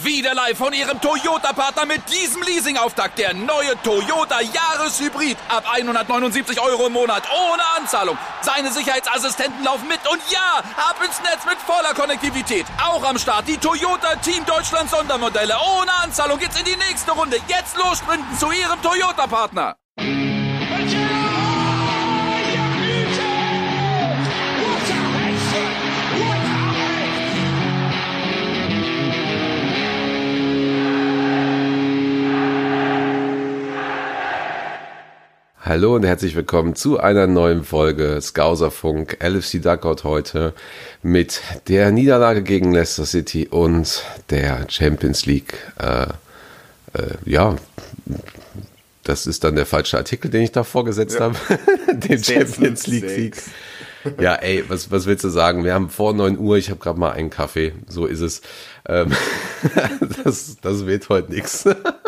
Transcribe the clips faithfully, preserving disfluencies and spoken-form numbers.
Wieder live von Ihrem Toyota-Partner mit diesem Leasing-Auftakt. Der neue Toyota Jahreshybrid. Ab hundertneunundsiebzig Euro im Monat. Ohne Anzahlung. Seine Sicherheitsassistenten laufen mit. Und ja, ab ins Netz mit voller Konnektivität. Auch am Start die Toyota Team Deutschland Sondermodelle. Ohne Anzahlung geht's in die nächste Runde. Jetzt los sprinten zu Ihrem Toyota-Partner. Hallo und herzlich willkommen zu einer neuen Folge Skauserfunk, L F C Dugout heute mit der Niederlage gegen Leicester City und der Champions League. Äh, äh, ja, das ist dann der falsche Artikel, den ich da vorgesetzt ja. habe. Den Champions League Sieg. Ja, ey, was, was willst du sagen? Wir haben vor neun Uhr, ich habe gerade mal einen Kaffee, so ist es. Ähm, das, das wird heute nichts.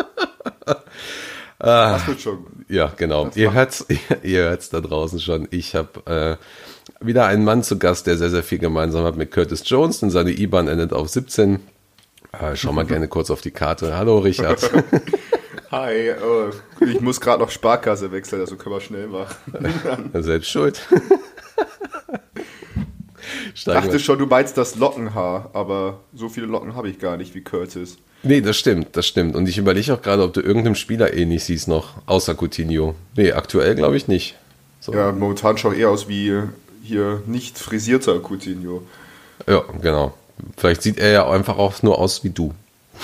Ah, das wird schon. Ja, genau. Ihr hört's, ihr, ihr hört's da draußen schon. Ich habe äh, wieder einen Mann zu Gast, der sehr, sehr viel gemeinsam hat mit Curtis Jones, denn seine I B A N endet auf siebzehn. Äh, schau mal gerne kurz auf die Karte. Hallo, Richard. Hi, oh, ich muss gerade noch Sparkasse wechseln, also können wir schnell machen. Selbst schuld. Ich dachte schon, du meinst das Lockenhaar, aber so viele Locken habe ich gar nicht wie Curtis. Nee, das stimmt, das stimmt. Und ich überlege auch gerade, ob du irgendeinem Spieler ähnlich siehst noch, außer Coutinho. Nee, aktuell glaube ich nicht. So. Ja, momentan schaut eher aus wie hier nicht frisierter Coutinho. Ja, genau. Vielleicht sieht er ja einfach auch nur aus wie du.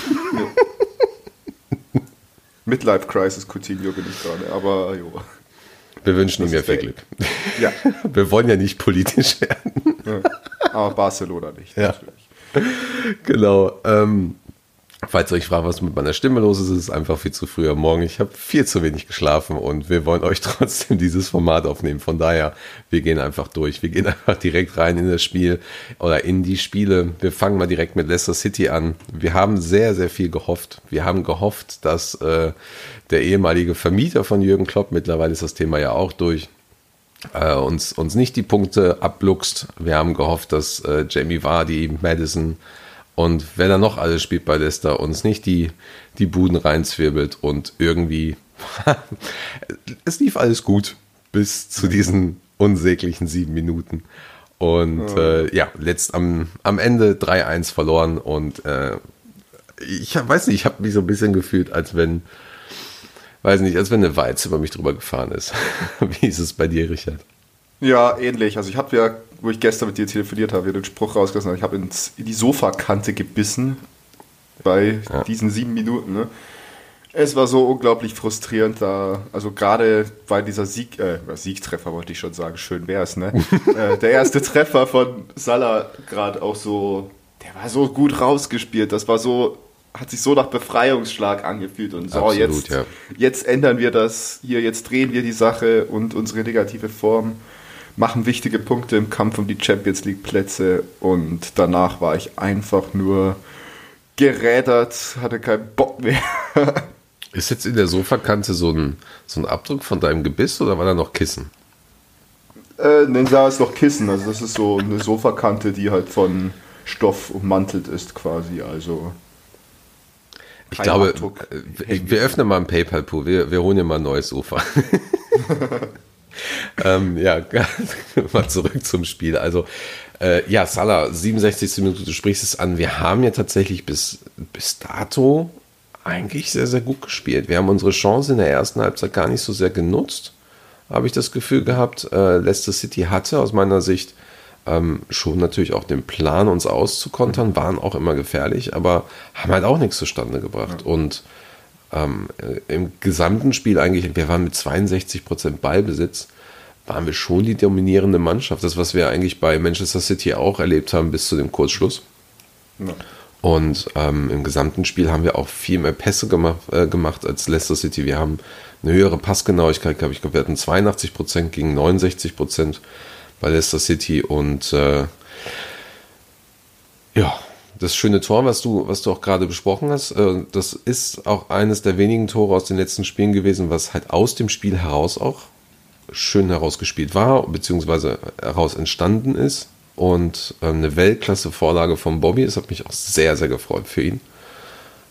Ja. Midlife Crisis Coutinho bin ich gerade, aber jo. Wir wünschen ihm ja viel Glück. Ja. Wir wollen ja nicht politisch werden. Ja. Aber Barcelona nicht, ja. Natürlich. Genau. Ähm, falls ihr euch fragt, was mit meiner Stimme los ist, ist es einfach viel zu früh am Morgen. Ich habe viel zu wenig geschlafen und wir wollen euch trotzdem dieses Format aufnehmen. Von daher, wir gehen einfach durch. Wir gehen einfach direkt rein in das Spiel oder in die Spiele. Wir fangen mal direkt mit Leicester City an. Wir haben sehr, sehr viel gehofft. Wir haben gehofft, dass äh, der ehemalige Vermieter von Jürgen Klopp, mittlerweile ist das Thema ja auch durch, äh, uns, uns nicht die Punkte abluchst. Wir haben gehofft, dass äh, Jamie Vardy, Maddison und wer da noch alles spielt bei Leicester, uns nicht die, die Buden reinzwirbelt und irgendwie es lief alles gut bis zu diesen unsäglichen sieben Minuten. Und oh. äh, ja, letzt am, am Ende drei eins verloren und äh, ich hab, weiß nicht, ich habe mich so ein bisschen gefühlt, als wenn weiß nicht, als wenn eine Walze über mich drüber gefahren ist. Wie ist es bei dir, Richard? Ja, ähnlich. Also ich habe ja, wo ich gestern mit dir telefoniert habe, den Spruch rausgelassen, ich habe in die Sofakante gebissen bei ja. diesen sieben Minuten. Ne? Es war so unglaublich frustrierend da, also gerade bei dieser Sieg, äh, Siegtreffer wollte ich schon sagen, schön wär's, ne? äh, der erste Treffer von Salah gerade auch so, der war so gut rausgespielt, das war so, hat sich so nach Befreiungsschlag angefühlt und so, Absolut, jetzt, ja. jetzt ändern wir das hier, jetzt drehen wir die Sache und unsere negative Form, machen wichtige Punkte im Kampf um die Champions League Plätze und danach war ich einfach nur gerädert, hatte keinen Bock mehr. Ist jetzt in der Sofakante so ein, so ein Abdruck von deinem Gebiss oder war da noch Kissen? Äh, ne, da ist noch Kissen, also das ist so eine Sofakante, die halt von Stoff ummantelt ist quasi, also ich glaube, Abdruck. Wir öffnen mal ein PayPal-Pool, wir, wir holen ja mal ein neues Sofa. ähm, ja, mal zurück zum Spiel. Also, äh, ja, Salah, siebenundsechzigste Minute, du sprichst es an. Wir haben ja tatsächlich bis, bis dato eigentlich sehr, sehr gut gespielt. Wir haben unsere Chance in der ersten Halbzeit gar nicht so sehr genutzt, habe ich das Gefühl gehabt. Äh, Leicester City hatte aus meiner Sicht ähm, schon natürlich auch den Plan, uns auszukontern, waren auch immer gefährlich, aber haben halt auch nichts zustande gebracht. Ja. Und ähm, im gesamten Spiel eigentlich, wir waren mit zweiundsechzig Prozent Ballbesitz, waren wir schon die dominierende Mannschaft. Das, was wir eigentlich bei Manchester City auch erlebt haben bis zu dem Kurzschluss. Ja. Und ähm, im gesamten Spiel haben wir auch viel mehr Pässe gemacht, äh, gemacht als Leicester City. Wir haben eine höhere Passgenauigkeit, glaube ich. Ich glaube, wir hatten zweiundachtzig Prozent gegen neunundsechzig Prozent bei Leicester City. Und äh, ja, das schöne Tor, was du, was du auch gerade besprochen hast, äh, das ist auch eines der wenigen Tore aus den letzten Spielen gewesen, was halt aus dem Spiel heraus auch schön herausgespielt war, beziehungsweise heraus entstanden ist. Und eine Weltklasse-Vorlage von Bobby. Das hat mich auch sehr, sehr gefreut für ihn.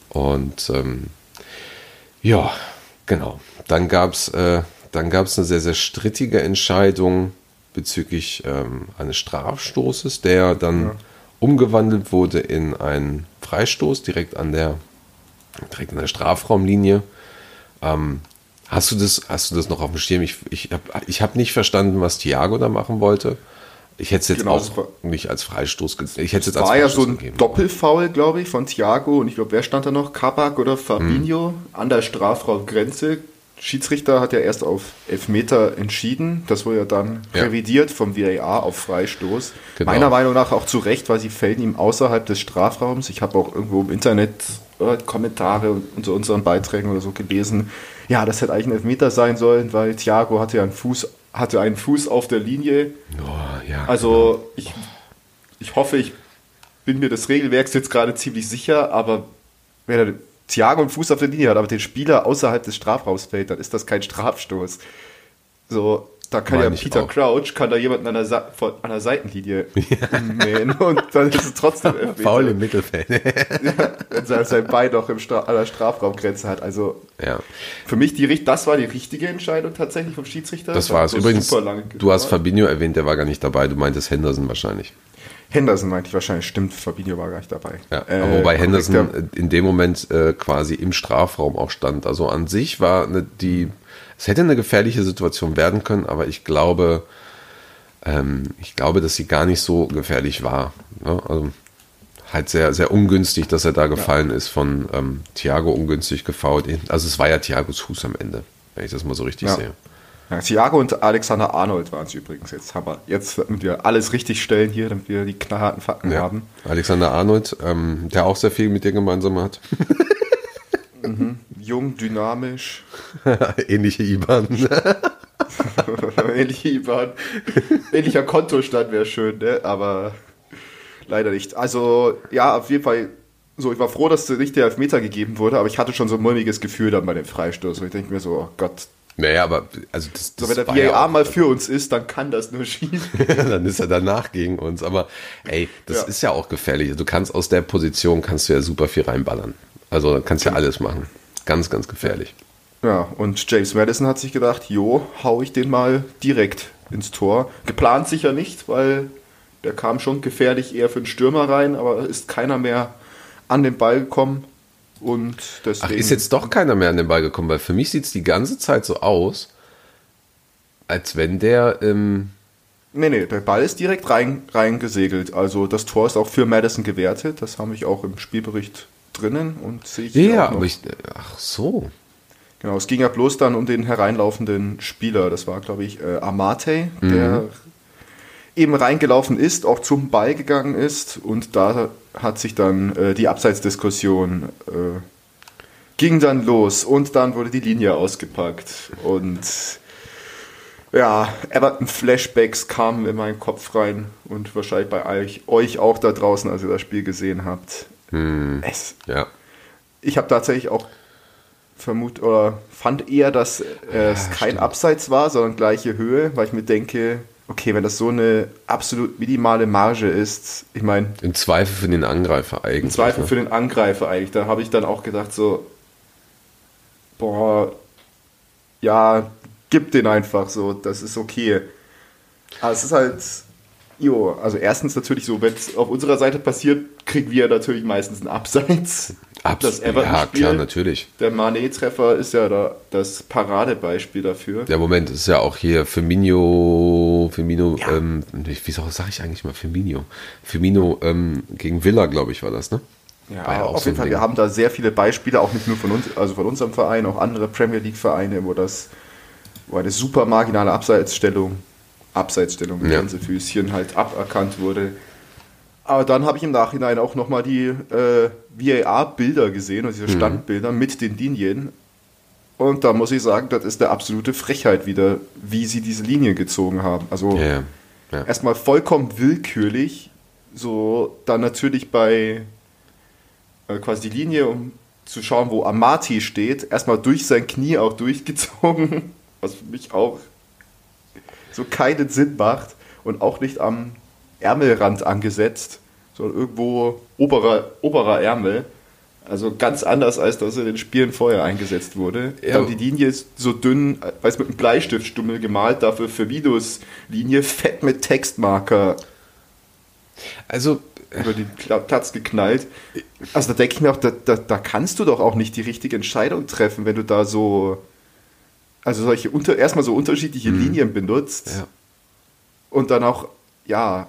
Und ähm, ja, genau. Dann gab es äh, dann gab's eine sehr, sehr strittige Entscheidung bezüglich ähm, eines Strafstoßes, der dann ja. umgewandelt wurde in einen Freistoß direkt an der, direkt an der Strafraumlinie. Ähm, hast du das, hast du das noch auf dem Schirm? Ich, ich habe ich hab nicht verstanden, was Thiago da machen wollte. Ich hätte es jetzt genau, auch war, nicht als Freistoß gegeben. Ich hätte es jetzt als war Freistoß ja so ein gegeben. Doppelfoul, glaube ich, von Thiago und ich glaube, wer stand da noch? Kabak oder Fabinho mhm. an der Strafraumgrenze. Schiedsrichter hat ja erst auf Elfmeter entschieden. Das wurde ja dann ja. revidiert vom V A R auf Freistoß. Genau. Meiner Meinung nach auch zu Recht, weil sie fällen ihm außerhalb des Strafraums. Ich habe auch irgendwo im Internet äh, Kommentare unter unseren Beiträgen oder so gelesen. Ja, das hätte eigentlich ein Elfmeter sein sollen, weil Thiago hatte ja einen Fuß, hatte einen Fuß auf der Linie. Oh, ja, also genau. ich, ich hoffe, ich bin mir des Regelwerks jetzt gerade ziemlich sicher, aber wenn er Thiago einen Fuß auf der Linie hat, aber den Spieler außerhalb des Strafraums fällt, dann ist das kein Strafstoß. So, da kann Meine ja Peter Crouch, kann da jemanden an der, Sa- an der Seitenlinie ja. mähen und dann ist es trotzdem Elfmeter. Faul im Mittelfeld. ja, wenn er sein Bein noch im Stra- an der Strafraumgrenze hat. Also ja. für mich, die, das war die richtige Entscheidung tatsächlich vom Schiedsrichter. Das war es. Übrigens, du hast Fabinho erwähnt, der war gar nicht dabei. Du meintest Henderson wahrscheinlich. Henderson meinte ich wahrscheinlich, stimmt, Fabinho war gar nicht dabei. Ja, äh, wobei Henderson korrekt, in dem Moment äh, quasi im Strafraum auch stand. Also an sich war eine, die, es hätte eine gefährliche Situation werden können, aber ich glaube, ähm, ich glaube, dass sie gar nicht so gefährlich war. Ne? Also halt sehr, sehr ungünstig, dass er da gefallen ja. ist, von ähm, Thiago ungünstig gefoult. Also es war ja Thiagos Fuß am Ende, wenn ich das mal so richtig ja. sehe. Ja, Thiago und Alexander Arnold waren es übrigens. Jetzt haben wir, jetzt damit wir alles richtig stellen hier, damit wir die knallharten Fakten ja. haben. Alexander Arnold, ähm, der auch sehr viel mit dir gemeinsam hat. mhm. Jung, dynamisch. Ähnliche I B A N. Ähnliche I B A N. Ähnlicher Kontostand wäre schön, ne? Aber leider nicht. Also, ja, auf jeden Fall. So, ich war froh, dass nicht der Elfmeter gegeben wurde, aber ich hatte schon so ein mulmiges Gefühl dann bei dem Freistoß. Und ich denke mir so, oh Gott. Naja, aber also das, das so, wenn der V A R ja mal für uns ist, dann kann das nur schief. Dann ist er danach gegen uns. Aber ey, das ja. ist ja auch gefährlich. Du kannst aus der Position kannst du ja super viel reinballern. Also dann kannst du ja alles machen. Ganz, ganz gefährlich. Ja, und James Maddison hat sich gedacht, jo, hau ich den mal direkt ins Tor. Geplant sicher nicht, weil der kam schon gefährlich eher für den Stürmer rein, aber ist keiner mehr an den Ball gekommen. Und deswegen, Ach, ist jetzt doch keiner mehr an den Ball gekommen, weil für mich sieht es die ganze Zeit so aus, als wenn der... Ähm nee, nee, der Ball ist direkt rein, reingesegelt. Also das Tor ist auch für Maddison gewertet. Das habe ich auch im Spielbericht drinnen und sehe ich Ja, aber ich... Ach so. Genau, es ging ja bloß dann um den hereinlaufenden Spieler. Das war, glaube ich, äh, Amate, der mhm. eben reingelaufen ist, auch zum Ball gegangen ist und da hat sich dann äh, die Abseitsdiskussion äh, ging dann los und dann wurde die Linie ausgepackt und ja, Everton-Flashbacks kamen in meinen Kopf rein und wahrscheinlich bei euch, euch auch da draußen, als ihr das Spiel gesehen habt. Hm, es, ja. Ich habe tatsächlich auch vermut oder fand eher, dass äh, es ja, kein stimmt. Abseits war, sondern gleiche Höhe, weil ich mir denke, okay, wenn das so eine absolut minimale Marge ist, ich meine... Im Zweifel für den Angreifer eigentlich. Im Zweifel ne? für den Angreifer eigentlich. Da habe ich dann auch gedacht so, boah, ja, gib den einfach so, das ist okay. Aber es ist halt, jo, also erstens natürlich so, wenn es auf unserer Seite passiert, kriegen wir natürlich meistens einen Abseits. Abs- ja, klar, natürlich. Der Mané-Treffer ist ja da das Paradebeispiel dafür. Der Moment ist ja auch hier Firmino, Firmino, ja. ähm, wie sage ich eigentlich mal Firmino? Firmino ähm, gegen Villa, glaube ich, war das, ne? Ja, ja auf jeden Fall, Ding. Wir haben da sehr viele Beispiele, auch nicht nur von uns, also von unserem Verein, auch andere Premier League-Vereine, wo das, wo eine super marginale Abseitsstellung, Abseitsstellung mit ja. Gänsefüßchen halt aberkannt wurde. Aber dann habe ich im Nachhinein auch nochmal die äh, V A R-Bilder gesehen, also diese Standbilder mhm. mit den Linien. Und da muss ich sagen, das ist eine absolute Frechheit wieder, wie sie diese Linien gezogen haben. Also ja, ja. erstmal vollkommen willkürlich, so dann natürlich bei äh, quasi die Linie, um zu schauen, wo Amati steht, erstmal durch sein Knie auch durchgezogen, was für mich auch so keinen Sinn macht und auch nicht am Ärmelrand angesetzt, sondern irgendwo oberer, oberer Ärmel. Also ganz anders, als das in den Spielen vorher eingesetzt wurde. Ja. Dann die Linie ist so dünn, weiß mit einem Bleistiftstummel gemalt, dafür für Videos Linie fett mit Textmarker Also, über den Platz geknallt. Also da denke ich mir auch, da, da, da kannst du doch auch nicht die richtige Entscheidung treffen, wenn du da so, also solche unter, erstmal so unterschiedliche Mhm. Linien benutzt ja. und dann auch, ja,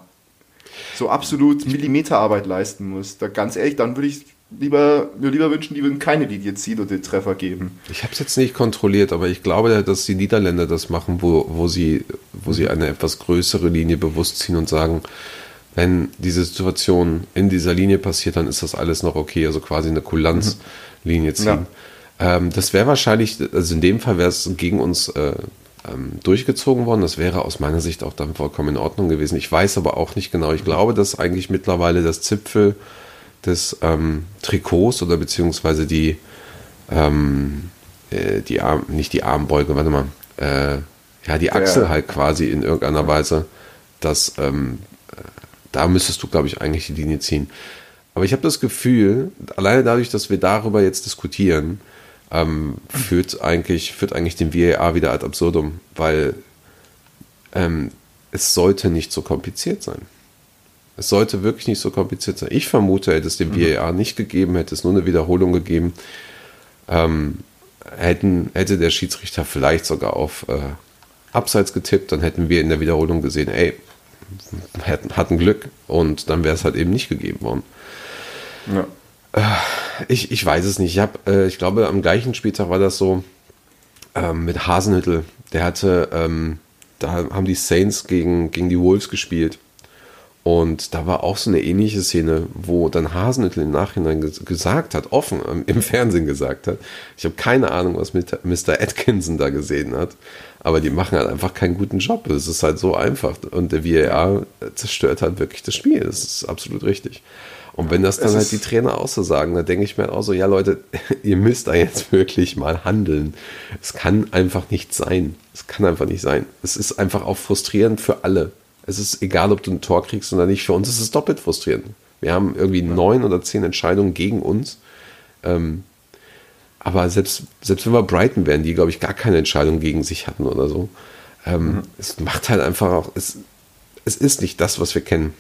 so absolut Millimeterarbeit leisten musst. Da ganz ehrlich, dann würde ich lieber, mir lieber wünschen, die würden keine Linie ziehen und den Treffer geben. Ich habe es jetzt nicht kontrolliert, aber ich glaube, dass die Niederländer das machen, wo, wo, sie, wo sie eine etwas größere Linie bewusst ziehen und sagen, wenn diese Situation in dieser Linie passiert, dann ist das alles noch okay, also quasi eine Kulanzlinie ziehen. Ja. Ähm, das wäre wahrscheinlich, also in dem Fall wäre es gegen uns äh, ähm, durchgezogen worden, das wäre aus meiner Sicht auch dann vollkommen in Ordnung gewesen. Ich weiß aber auch nicht genau, ich glaube, dass eigentlich mittlerweile das Zipfel des ähm, Trikots oder beziehungsweise die, ähm, äh, die Arm, nicht die Armbeuge, warte mal, äh, ja, die Achsel Ja. halt quasi in irgendeiner Weise, dass ähm, äh, da müsstest du, glaube ich, eigentlich die Linie ziehen. Aber ich habe das Gefühl, alleine dadurch, dass wir darüber jetzt diskutieren, ähm, führt eigentlich, führt eigentlich den V A R wieder ad absurdum, weil ähm, es sollte nicht so kompliziert sein. Es sollte wirklich nicht so kompliziert sein. Ich vermute, hätte es den V A R nicht gegeben, hätte es nur eine Wiederholung gegeben, ähm, hätten, hätte der Schiedsrichter vielleicht sogar auf äh, Abseits getippt, dann hätten wir in der Wiederholung gesehen, ey, hatten, hatten Glück und dann wäre es halt eben nicht gegeben worden. Ja. Ich, ich weiß es nicht. Ich, hab, äh, ich glaube, am gleichen Spieltag war das so ähm, mit Hasenhüttl. Der hatte, ähm, da haben die Saints gegen, gegen die Wolves gespielt. Und da war auch so eine ähnliche Szene, wo dann Hasenhüttl im Nachhinein ges- gesagt hat, offen ähm, im Fernsehen gesagt hat. Ich habe keine Ahnung, was mit Mister Atkinson da gesehen hat. Aber die machen halt einfach keinen guten Job. Es ist halt so einfach. Und der V A R zerstört halt wirklich das Spiel. Das ist absolut richtig. Und wenn das dann Es halt ist- die Trainer auch so sagen, dann denke ich mir halt auch so, ja Leute, ihr müsst da jetzt wirklich mal handeln. Es kann einfach nicht sein. Es kann einfach nicht sein. Es ist einfach auch frustrierend für alle. Es ist egal, ob du ein Tor kriegst oder nicht. Für uns ist es doppelt frustrierend. Wir haben irgendwie neun oder zehn Entscheidungen gegen uns. Ähm, aber selbst, selbst wenn wir Brighton wären, die, glaube ich, gar keine Entscheidung gegen sich hatten oder so, ähm, mhm. es macht halt einfach auch, es, es ist nicht das, was wir kennen.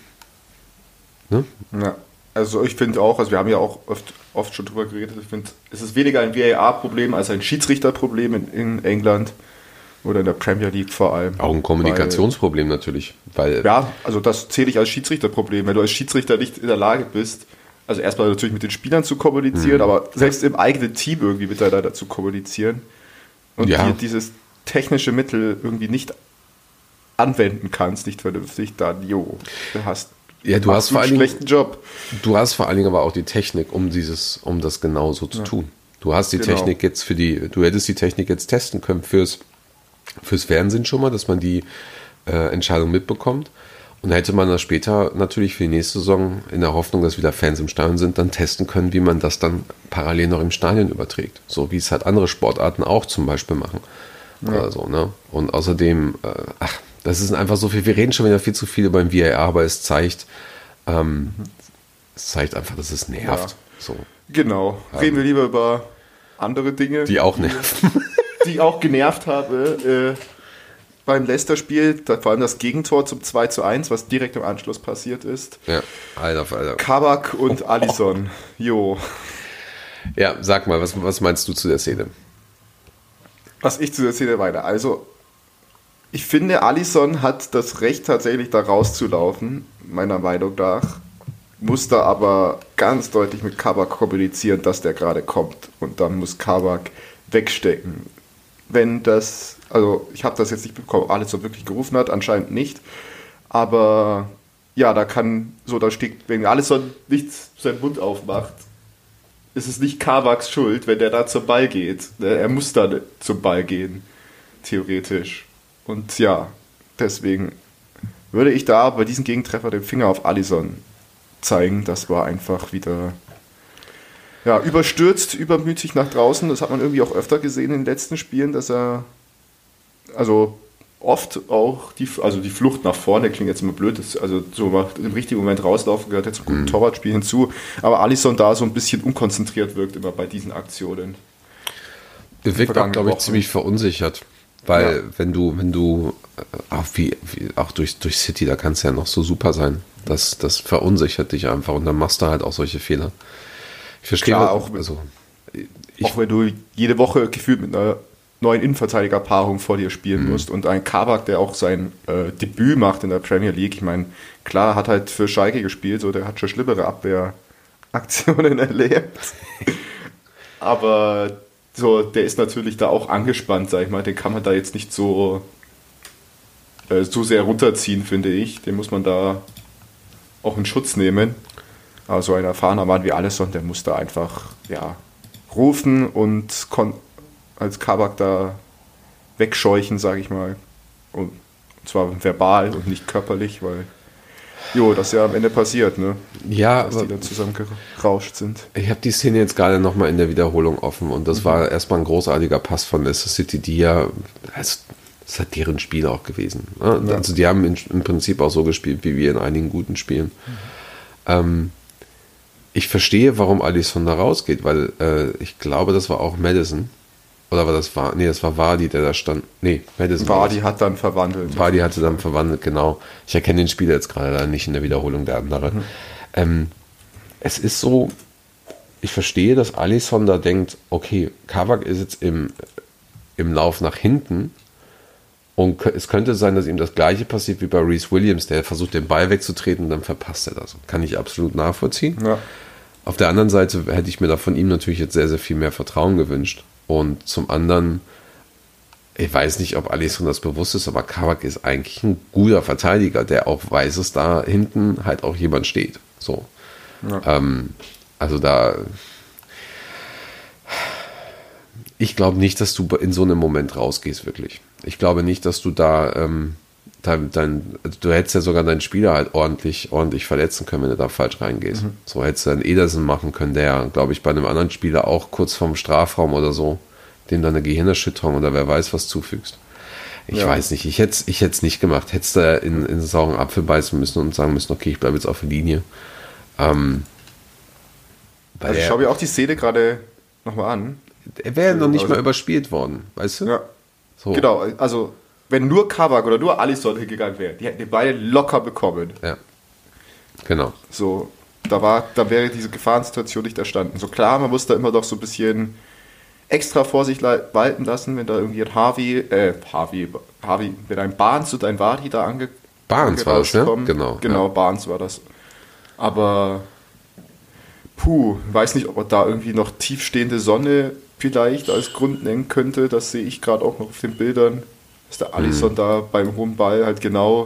Ne? Ja. Also ich finde auch, also wir haben ja auch oft, oft schon drüber geredet, ich finde, es ist weniger ein V A R-Problem als ein Schiedsrichterproblem in, in England oder in der Premier League vor allem. Auch ein Kommunikationsproblem weil, natürlich. Weil ja, also das zähle ich als Schiedsrichterproblem. Wenn du als Schiedsrichter nicht in der Lage bist, also erstmal natürlich mit den Spielern zu kommunizieren, mhm. aber selbst im eigenen Team irgendwie miteinander zu kommunizieren und ja. dir dieses technische Mittel irgendwie nicht anwenden kannst, nicht vernünftig, dann jo, du hast Ja, du hast vor allen Dingen, schlechten Job. Du hast vor allen Dingen aber auch die Technik, um dieses, um das genau so zu ja. tun. Du hast die genau. Technik jetzt für die, du hättest die Technik jetzt testen können fürs, fürs Fernsehen schon mal, dass man die äh, Entscheidung mitbekommt. Und dann hätte man das später natürlich für die nächste Saison in der Hoffnung, dass wieder Fans im Stadion sind, dann testen können, wie man das dann parallel noch im Stadion überträgt. So wie es halt andere Sportarten auch zum Beispiel machen. Ja. Oder so, ne? Und außerdem, äh, ach, das ist einfach so viel, wir reden schon wieder viel zu viel über den V A R, aber es zeigt, ähm, mhm. es zeigt einfach, dass es nervt. Ja. So. Genau. Reden wir lieber über andere Dinge. Die auch nerven. Die ich auch genervt habe äh, beim Leicester-Spiel, vor allem das Gegentor zum zwei zu eins, was direkt im Anschluss passiert ist. Ja, Alter, Alter. Kabak und oh, Alisson. Oh. Jo. Ja, sag mal, was, was meinst du zu der Szene? Was ich zu der Szene meine. Also, ich finde, Alisson hat das Recht, tatsächlich da rauszulaufen, meiner Meinung nach. Muss da aber ganz deutlich mit Kabak kommunizieren, dass der gerade kommt. Und dann muss Kabak wegstecken. Wenn das, also ich habe das jetzt nicht bekommen, ob Alisson wirklich gerufen hat, anscheinend nicht. Aber ja, da kann, so da steht, wenn Alisson nicht seinen Mund aufmacht, ist es nicht Kabaks Schuld, wenn der da zum Ball geht. Er muss da zum Ball gehen, theoretisch. Und ja, deswegen würde ich da bei diesem Gegentreffer den Finger auf Alisson zeigen. Das war einfach wieder ja, überstürzt, übermütig nach draußen. Das hat man irgendwie auch öfter gesehen in den letzten Spielen, dass er, also oft auch die, also die Flucht nach vorne klingt jetzt immer blöd, das, also so mal im richtigen Moment rauslaufen gehört jetzt zum guten mhm. Torwartspiel hinzu, aber Alisson da so ein bisschen unkonzentriert wirkt immer bei diesen Aktionen. Er wirkt auch, glaube ich, ziemlich verunsichert, weil ja. wenn du, wenn du auch wie, wie auch durch, durch City, da kannst du ja noch so super sein, das, das verunsichert dich einfach und dann machst du halt auch solche Fehler. Ich verstehe Klar, auch, also, ich, auch wenn du jede Woche gefühlt mit einer neuen Innenverteidigerpaarung vor dir spielen mhm. musst und ein Kabak, der auch sein äh, Debüt macht in der Premier League, ich meine, klar, hat halt für Schalke gespielt, so der hat schon schlimmere Abwehraktionen erlebt, aber so, der ist natürlich da auch angespannt, sag ich mal, den kann man da jetzt nicht so äh, so sehr runterziehen, finde ich, den muss man da auch in Schutz nehmen, aber so ein erfahrener Mann wie Alisson, der muss da einfach, ja, rufen und kon- als Kabak da wegscheuchen, sage ich mal. Und zwar verbal und nicht körperlich, weil jo, das ja am Ende passiert, ne? Ja, dass aber die dann zusammengerauscht sind. Ich habe die Szene jetzt gerade nochmal in der Wiederholung offen und das mhm. war erstmal ein großartiger Pass von Leicester City, die ja, also, das hat deren Spiel auch gewesen. Ne? Ja. Also die haben in, im Prinzip auch so gespielt, wie wir in einigen guten Spielen. Mhm. Ähm, ich verstehe, warum Alisson da rausgeht, weil äh, ich glaube, das war auch Maddison. Oder war das war, nee, das war Vardy, der da stand. Nee, Maddison. Vardy hat dann verwandelt. Vardy hatte dann verwandelt, genau. Ich erkenne den Spieler jetzt gerade leider nicht in der Wiederholung der andere. Mhm. Ähm, es ist so, ich verstehe, dass Alisson da denkt, okay, Kabak ist jetzt im, im Lauf nach hinten und es könnte sein, dass ihm das Gleiche passiert wie bei Reece Williams, der versucht, den Ball wegzutreten und dann verpasst er das. Kann ich absolut nachvollziehen. Ja. Auf der anderen Seite hätte ich mir da von ihm natürlich jetzt sehr, sehr viel mehr Vertrauen gewünscht. Und zum anderen, ich weiß nicht, ob Alisson das bewusst ist, aber Kabak ist eigentlich ein guter Verteidiger, der auch weiß, dass da hinten halt auch jemand steht. So. Ja. Ähm, also da, ich glaube nicht, dass du in so einem Moment rausgehst, wirklich. Ich glaube nicht, dass du da, ähm, dein, dein, du hättest ja sogar deinen Spieler halt ordentlich, ordentlich verletzen können, wenn du da falsch reingehst. Mhm. So hättest du einen Ederson machen können, der, glaube ich, bei einem anderen Spieler auch kurz vorm Strafraum oder so, dem dann eine Gehirnerschütterung oder wer weiß was zufügst. Ich ja. weiß nicht, ich hätte es ich hätte es nicht gemacht. Hättest du in, in einen sauren Apfel beißen müssen und sagen müssen, okay, ich bleibe jetzt auf der Linie. Ähm, also ich schaue mir auch die Szene gerade nochmal an. Er wäre noch nicht also, mal überspielt worden, weißt du? Ja, so. Genau, also wenn nur Kabak oder nur Alisson hingegangen wäre, die hätten die beide locker bekommen. Ja, genau. So, da, war, da wäre diese Gefahrensituation nicht entstanden. So klar, man muss da immer doch so ein bisschen extra Vorsicht walten lassen, wenn da irgendwie ein Harvey, äh, Harvey, Harvey, wenn ein Barnes und ein Vardy da ange... Barnes war das, ne? Genau. Genau, ja. Barnes war das. Aber, puh, weiß nicht, ob man da irgendwie noch tiefstehende Sonne vielleicht als Grund nennen könnte. Das sehe ich gerade auch noch auf den Bildern, dass der Alisson mhm. da beim hohen Ball halt genau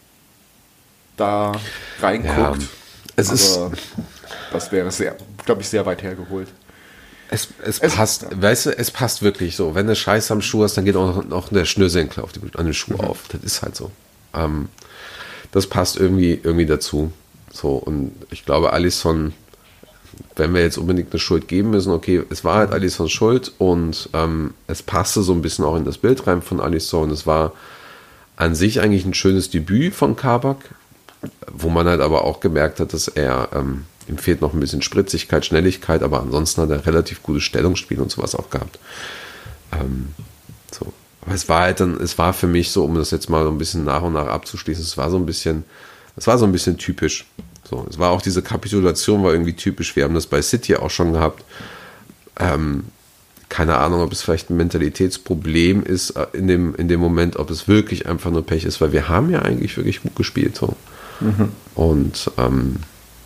da reinguckt. Ja, es ist, das wäre sehr, glaube ich, sehr weit hergeholt. Es, es, es passt, ja. weißt du, es passt wirklich so. Wenn du Scheiße am Schuh hast, dann geht auch noch der Schnürsenkel auf die, an den Schuh mhm. auf. Das ist halt so. Ähm, das passt irgendwie, irgendwie dazu. So, und ich glaube, Alisson, wenn wir jetzt unbedingt eine Schuld geben müssen, okay, es war halt Alissons Schuld und ähm, es passte so ein bisschen auch in das Bild rein von Alisson. Es war an sich eigentlich ein schönes Debüt von Kabak, wo man halt aber auch gemerkt hat, dass er, ähm, ihm fehlt noch ein bisschen Spritzigkeit, Schnelligkeit, aber ansonsten hat er relativ gutes Stellungsspiel und sowas auch gehabt. Ähm, so. Aber es war halt dann, es war für mich so, um das jetzt mal so ein bisschen nach und nach abzuschließen, es war so ein bisschen, es war so ein bisschen typisch. So, es war auch diese Kapitulation war irgendwie typisch. Wir haben das bei City auch schon gehabt. Ähm, keine Ahnung, ob es vielleicht ein Mentalitätsproblem ist in dem, in dem Moment, ob es wirklich einfach nur Pech ist, weil wir haben ja eigentlich wirklich gut gespielt. So. Mhm. Und ähm,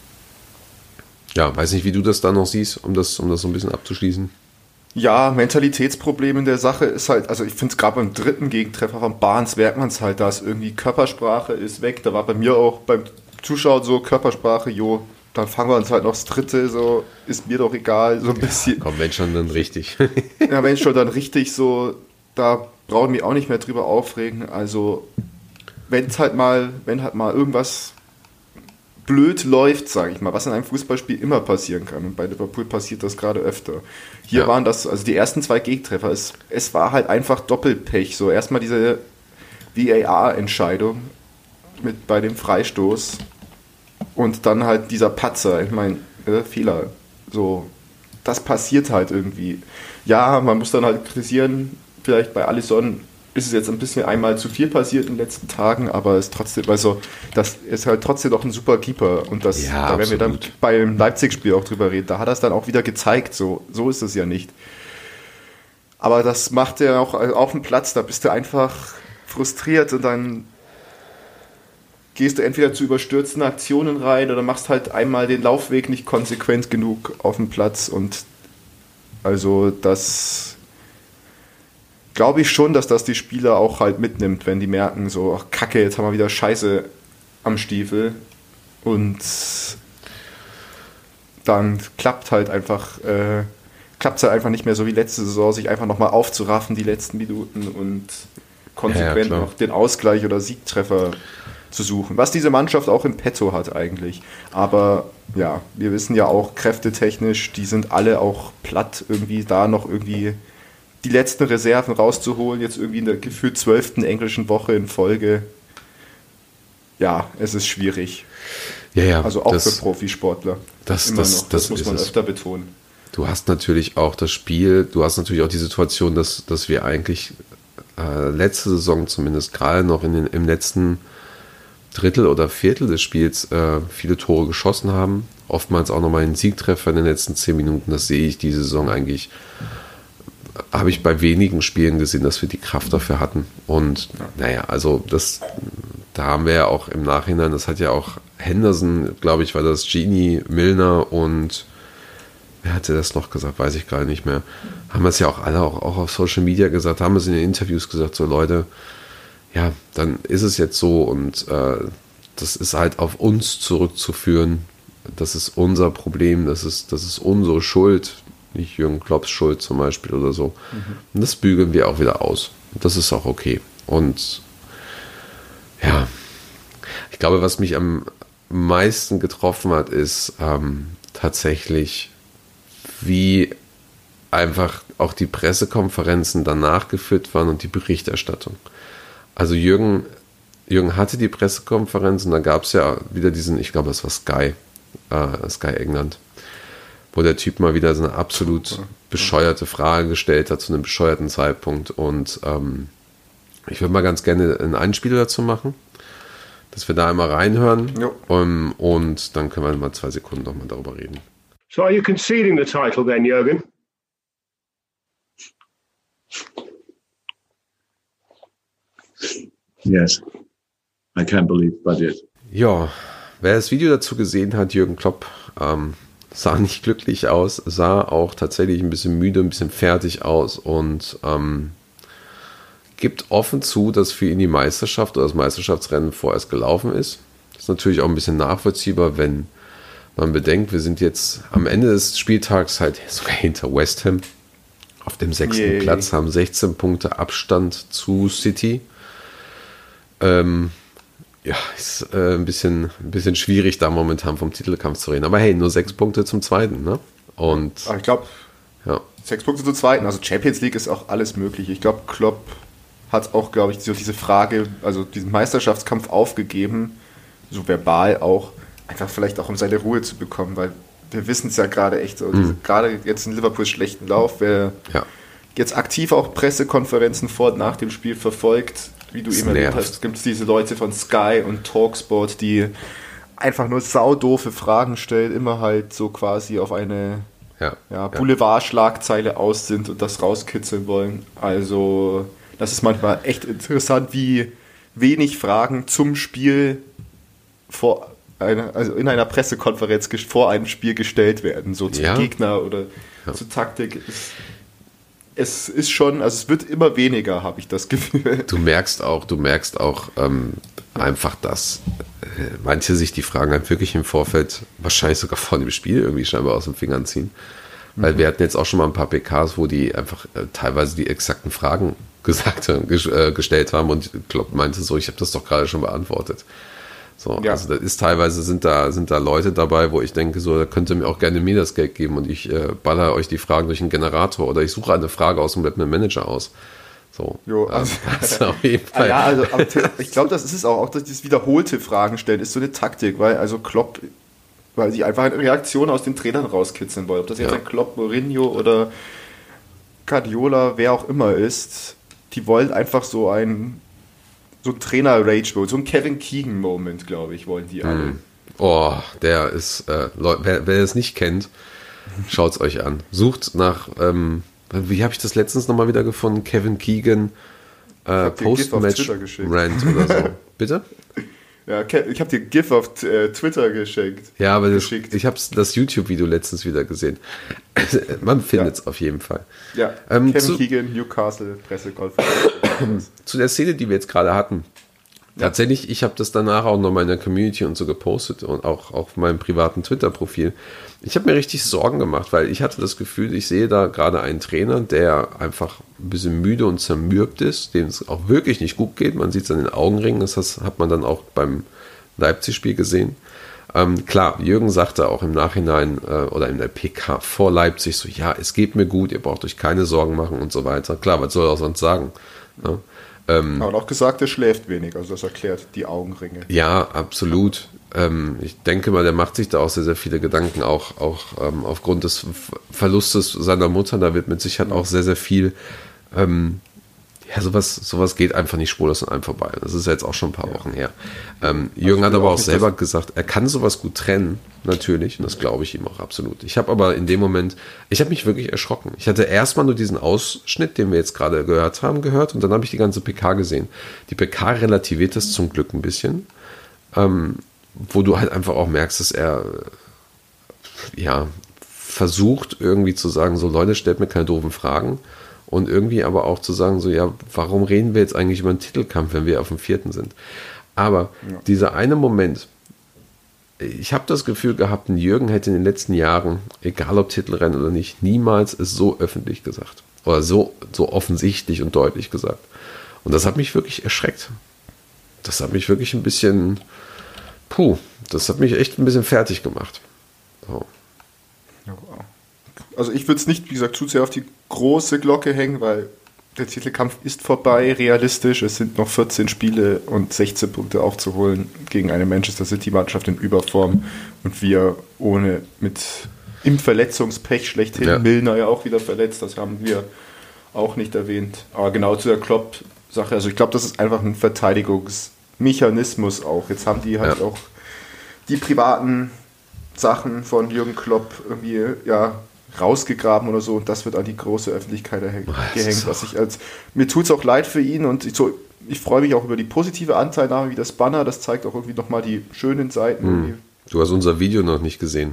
ja, weiß nicht, wie du das da noch siehst, um das, um das so ein bisschen abzuschließen. Ja, Mentalitätsproblem in der Sache ist halt, also ich finde es gerade beim dritten Gegentreffer von Barnes merkt man es halt, da ist irgendwie Körpersprache ist weg. Da war bei mir auch beim Zuschauen so Körpersprache, jo, dann fangen wir uns halt noch das dritte, so ist mir doch egal, so ein bisschen. Ja, komm, wenn schon, dann richtig. Ja, wenn schon, dann richtig, so, da brauchen wir auch nicht mehr drüber aufregen. Also, wenn es halt mal, wenn halt mal irgendwas blöd läuft, sage ich mal, was in einem Fußballspiel immer passieren kann. Und bei Liverpool passiert das gerade öfter. Hier ja. waren das, also die ersten zwei Gegentreffer, es, es war halt einfach Doppelpech. So, erstmal diese V A R-Entscheidung mit bei dem Freistoß und dann halt dieser Patzer, ich meine, äh, Fehler, so, das passiert halt irgendwie. Ja, man muss dann halt kritisieren, vielleicht bei Alisson ist es jetzt ein bisschen einmal zu viel passiert in den letzten Tagen, aber es ist trotzdem, also das ist halt trotzdem noch ein super Keeper und das, ja, da werden wir dann beim Leipzig-Spiel auch drüber reden, da hat er es dann auch wieder gezeigt, so, so ist es ja nicht. Aber das macht er auch auf dem Platz, da bist du einfach frustriert und dann gehst du entweder zu überstürzten Aktionen rein oder machst halt einmal den Laufweg nicht konsequent genug auf dem Platz und also das glaube ich schon, dass das die Spieler auch halt mitnimmt, wenn die merken so, ach Kacke, jetzt haben wir wieder Scheiße am Stiefel und dann klappt halt einfach äh, klappt es halt einfach nicht mehr so wie letzte Saison, sich einfach nochmal aufzuraffen die letzten Minuten und konsequent ja, ja, noch den Ausgleich oder Siegtreffer zu suchen, was diese Mannschaft auch in petto hat eigentlich. Aber ja, wir wissen ja auch kräftetechnisch, die sind alle auch platt, irgendwie da noch irgendwie die letzten Reserven rauszuholen, jetzt irgendwie in der gefühlt zwölften englischen Woche in Folge. Ja, es ist schwierig. Ja, ja, also auch das, für Profisportler. Das, das, das, das muss man es. öfter betonen. Du hast natürlich auch das Spiel, du hast natürlich auch die Situation, dass, dass wir eigentlich äh, letzte Saison zumindest gerade noch in den, im letzten Drittel oder Viertel des Spiels äh, viele Tore geschossen haben. Oftmals auch nochmal einen Siegtreffer in den letzten zehn Minuten. Das sehe ich diese Saison eigentlich, habe ich bei wenigen Spielen gesehen, dass wir die Kraft dafür hatten. Und naja, also das, da haben wir ja auch im Nachhinein, das hat ja auch Henderson, glaube ich, war das, Gini, Milner und wer hatte das noch gesagt, weiß ich gar nicht mehr. Haben es ja auch alle auch, auch auf Social Media gesagt, haben es in den Interviews gesagt, so Leute, ja, dann ist es jetzt so und äh, das ist halt auf uns zurückzuführen. Das ist unser Problem, das ist, das ist unsere Schuld, nicht Jürgen Klopps Schuld zum Beispiel oder so. Mhm. Und das bügeln wir auch wieder aus. Das ist auch okay. Und ja, ich glaube, was mich am meisten getroffen hat, ist ähm, tatsächlich, wie einfach auch die Pressekonferenzen danach geführt waren und die Berichterstattung. Also Jürgen, Jürgen hatte die Pressekonferenz und da gab es ja wieder diesen, ich glaube, das war Sky, äh, Sky England, wo der Typ mal wieder so eine absolut bescheuerte Frage gestellt hat zu einem bescheuerten Zeitpunkt und ähm, ich würde mal ganz gerne einen Einspieler dazu machen, dass wir da einmal reinhören um, und dann können wir mal zwei Sekunden nochmal darüber reden. So are you conceding the title then, Jürgen? Yes, I can't believe but it. Ja, wer das Video dazu gesehen hat, Jürgen Klopp ähm, sah nicht glücklich aus, sah auch tatsächlich ein bisschen müde, ein bisschen fertig aus und ähm, gibt offen zu, dass für ihn die Meisterschaft oder das Meisterschaftsrennen vorerst gelaufen ist. Das ist natürlich auch ein bisschen nachvollziehbar, wenn man bedenkt, wir sind jetzt am Ende des Spieltags halt sogar hinter West Ham auf dem sechsten Yay. Platz, haben sechzehn Punkte Abstand zu City. Ähm, ja, ist äh, ein bisschen, ein bisschen schwierig, da momentan vom Titelkampf zu reden. Aber hey, nur sechs Punkte zum Zweiten, ne? Und aber ich glaube, ja. sechs Punkte zum Zweiten. Also Champions League ist auch alles möglich. Ich glaube, Klopp hat auch, glaube ich, so diese Frage, also diesen Meisterschaftskampf aufgegeben, so verbal auch, einfach vielleicht auch um seine Ruhe zu bekommen, weil wir wissen es ja gerade echt so, mhm. gerade jetzt in Liverpools schlechten Lauf, wer ja. jetzt aktiv auch Pressekonferenzen vor und nach dem Spiel verfolgt, wie du eben erwähnt hast, gibt es diese Leute von Sky und Talksport, die einfach nur saudoofe Fragen stellen, immer halt so quasi auf eine ja. Ja, Boulevardschlagzeile aus sind und das rauskitzeln wollen. Also das ist manchmal echt interessant, wie wenig Fragen zum Spiel vor eine, also in einer Pressekonferenz vor einem Spiel gestellt werden, so zum ja. Gegner oder ja. zur Taktik. Es, es ist schon, also es wird immer weniger, habe ich das Gefühl. Du merkst auch, du merkst auch ähm, einfach, dass äh, manche sich die Fragen halt wirklich im Vorfeld, wahrscheinlich sogar vor dem Spiel irgendwie scheinbar aus den Fingern ziehen. Weil mhm. wir hatten jetzt auch schon mal ein paar P Ks, wo die einfach äh, teilweise die exakten Fragen gesagt haben, ges- äh, gestellt haben und Klopp meinte so, ich habe das doch gerade schon beantwortet. So, ja. Also da ist teilweise sind da, sind da Leute dabei, wo ich denke, so, da könnt ihr mir auch gerne mir das Geld geben und ich äh, baller euch die Fragen durch einen Generator oder ich suche eine Frage aus dem Manager aus. So, Jo, ähm, also, das auf jeden ah, Fall. ja, also aber ich glaube, das ist es auch, auch dass dieses wiederholte Fragen stellen ist so eine Taktik, weil also Klopp, weil sie einfach eine Reaktion aus den Trainern rauskitzeln wollen. Ob das jetzt Ja. ein Klopp, Mourinho oder Guardiola, wer auch immer ist, die wollen einfach so ein so ein Trainer-Rage-Mode, so ein Kevin Keegan-Moment, glaube ich, wollen die alle. Oh, der ist, äh, Leute, wer, wer es nicht kennt, schaut es euch an. Sucht nach, ähm, wie habe ich das letztens nochmal wieder gefunden? Kevin Keegan äh, hab dir ein GIF auf Post-Match Twitter geschickt. Rant oder so. Bitte? Ja, Ke- ich habe dir GIF auf äh, Twitter geschenkt. Ja, aber das, geschickt. ich habe das YouTube-Video letztens wieder gesehen. Man findet es auf jeden Fall. Ja, Ähm, Kevin zu- Keegan, Newcastle, Pressekonferenz. Zu der Szene, die wir jetzt gerade hatten. Tatsächlich, ich habe das danach auch noch mal in der Community und so gepostet und auch auf meinem privaten Twitter-Profil. Ich habe mir richtig Sorgen gemacht, weil ich hatte das Gefühl, ich sehe da gerade einen Trainer, der einfach ein bisschen müde und zermürbt ist, dem es auch wirklich nicht gut geht. Man sieht es an den Augenringen, das hat man dann auch beim Leipzig-Spiel gesehen. Ähm, klar, Jürgen sagte auch im Nachhinein äh, oder in der P K vor Leipzig so, ja, es geht mir gut, ihr braucht euch keine Sorgen machen und so weiter. Klar, was soll er auch sonst sagen? Ne? Ähm, Aber auch gesagt, er schläft wenig, also das erklärt die Augenringe. Ja, absolut. Ähm, ich denke mal, der macht sich da auch sehr, sehr viele Gedanken, auch, auch ähm, aufgrund des F- Verlustes seiner Mutter. Da wird mit Sicherheit auch sehr, sehr viel, ähm, ja, sowas, sowas geht einfach nicht spurlos an einem vorbei. Das ist ja jetzt auch schon ein paar Wochen her. Ähm, Jürgen hat will aber auch auch nicht, selber dass- gesagt, er kann sowas gut trennen, natürlich, und das glaube ich ihm auch absolut. Ich habe aber in dem Moment, ich habe mich wirklich erschrocken. Ich hatte erstmal nur diesen Ausschnitt, den wir jetzt gerade gehört haben, gehört, und dann habe ich die ganze P K gesehen. Die P K relativiert das zum Glück ein bisschen, ähm, wo du halt einfach auch merkst, dass er ja versucht irgendwie zu sagen, so Leute, stellt mir keine doofen Fragen, und irgendwie aber auch zu sagen, so ja, warum reden wir jetzt eigentlich über einen Titelkampf, wenn wir auf dem vierten sind? Aber Ja. dieser eine Moment, ich habe das Gefühl gehabt, ein Jürgen hätte in den letzten Jahren, egal ob Titelrennen oder nicht, niemals es so öffentlich gesagt. Oder so, so offensichtlich und deutlich gesagt. Und das hat mich wirklich erschreckt. Das hat mich wirklich ein bisschen, puh, das hat mich echt ein bisschen fertig gemacht. So. Also ich würde es nicht, wie gesagt, zu sehr auf die große Glocke hängen, weil der Titelkampf ist vorbei, realistisch. Es sind noch vierzehn Spiele und sechzehn Punkte aufzuholen gegen eine Manchester City-Mannschaft in Überform und wir ohne mit im Verletzungspech schlechthin. Ja. Milner ja auch wieder verletzt, das haben wir auch nicht erwähnt. Aber genau zu der Klopp-Sache, also ich glaube, das ist einfach ein Verteidigungsmechanismus auch. Jetzt haben die halt Ja. auch die privaten Sachen von Jürgen Klopp irgendwie, ja, rausgegraben oder so und das wird an die große Öffentlichkeit erhängt, Oh, das gehängt, ist was ich als, mir tut es auch leid für ihn und ich, so, ich freue mich auch über die positive Anteilnahme wie das Banner, das zeigt auch irgendwie nochmal die schönen Seiten. Hm. Du hast unser Video noch nicht gesehen.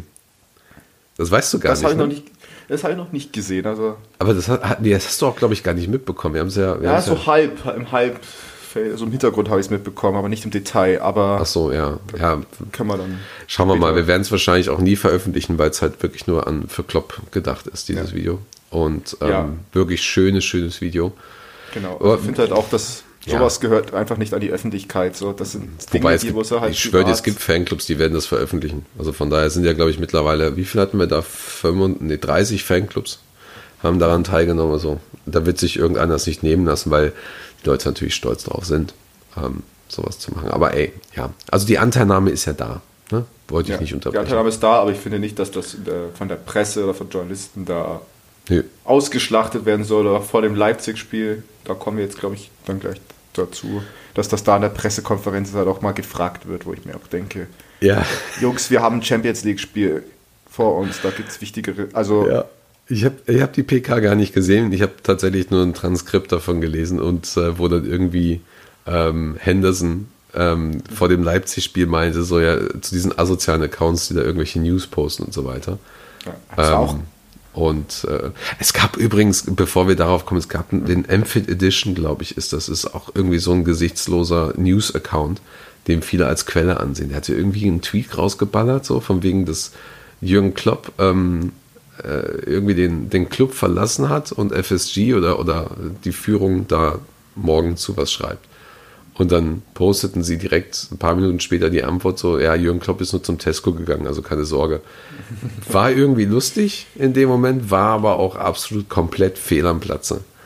Das weißt du gar Das habe nicht, ich, noch ne? nicht, das hab ich noch nicht gesehen, also Aber das, hat, nee, das hast du auch, glaube ich, gar nicht mitbekommen. Wir haben es ja, wir ja, haben's so halb, im Halb, also im Hintergrund habe ich es mitbekommen, aber nicht im Detail, aber Ach so, ja. ja. können wir dann Schauen wir mal, später- wir werden es wahrscheinlich auch nie veröffentlichen, weil es halt wirklich nur an für Klopp gedacht ist, dieses Ja. Video. Und ähm, Ja. wirklich schönes, schönes Video. Genau, Aber- ich finde halt auch, dass Ja. sowas gehört einfach nicht an die Öffentlichkeit, so, das sind Dinge, Wobei es die gibt, muss er halt ich schwöre dir, es privat- gibt Fanclubs, die werden das veröffentlichen. Also von daher sind ja, glaube ich, mittlerweile, wie viel hatten wir da? fünfunddreißig, nee, dreißig Fanclubs haben daran teilgenommen. Also da wird sich irgendeiner es nicht nehmen lassen, weil die Leute natürlich stolz drauf sind, ähm, sowas zu machen. Aber ey, ja, also die Anteilnahme ist ja da. Ne? Wollte ich Ja, nicht die unterbrechen. Anteilnahme ist da, aber ich finde nicht, dass das in der, von der Presse oder von Journalisten da Nö. ausgeschlachtet werden soll oder vor dem Leipzig-Spiel. Da kommen wir jetzt, glaube ich, dann gleich dazu, dass das da in der Pressekonferenz halt auch mal gefragt wird, wo ich mir auch denke, Ja. Jungs, wir haben ein Champions League-Spiel vor uns, da gibt es wichtigere, also Ja, ich habe ich hab die P K gar nicht gesehen. Ich habe tatsächlich nur ein Transkript davon gelesen und äh, wo dann irgendwie ähm, Henderson ähm, vor dem Leipzig-Spiel meinte, so ja, zu diesen asozialen Accounts, die da irgendwelche News posten und so weiter. ja, das war auch Ähm, und äh, es gab übrigens, bevor wir darauf kommen, es gab den Amphit Edition, glaube ich, ist das, ist auch irgendwie so ein gesichtsloser News-Account, den viele als Quelle ansehen. Der hatte irgendwie einen Tweet rausgeballert, so von wegen, dass Jürgen Klopp ähm, äh, irgendwie den, den Club verlassen hat und F S G oder, oder die Führung da morgen zu was schreibt. Und dann posteten sie direkt ein paar Minuten später die Antwort so, ja, Jürgen Klopp ist nur zum Tesco gegangen, also keine Sorge. War irgendwie lustig in dem Moment, war aber auch absolut komplett fehl am Platze.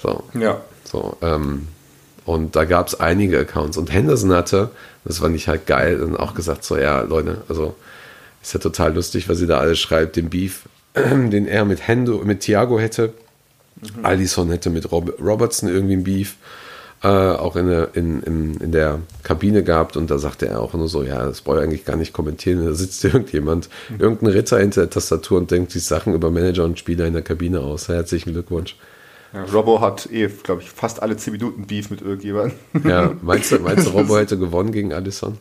So. Ja. So, ähm, und da gab es einige Accounts. Und Henderson hatte, das fand ich halt geil, dann auch gesagt, so, ja, Leute, also ist ja total lustig, was sie da alles schreibt, den Beef, den er mit Hendo, mit Thiago hätte. Mhm. Alisson hätte mit Rob, Robertson irgendwie ein Beef, äh, auch in der, in, in, in der Kabine gehabt. Und da sagte er auch nur so, ja, das brauche ich eigentlich gar nicht kommentieren. Da sitzt irgendjemand, mhm. irgendein Ritter hinter der Tastatur und denkt sich Sachen über Manager und Spieler in der Kabine aus. Herzlichen Glückwunsch. Ja, Robbo hat eh, glaube ich, fast alle zehn Minuten Beef mit irgendjemandem. Ja, meinst du, meinst du Robbo hätte gewonnen gegen Alisson?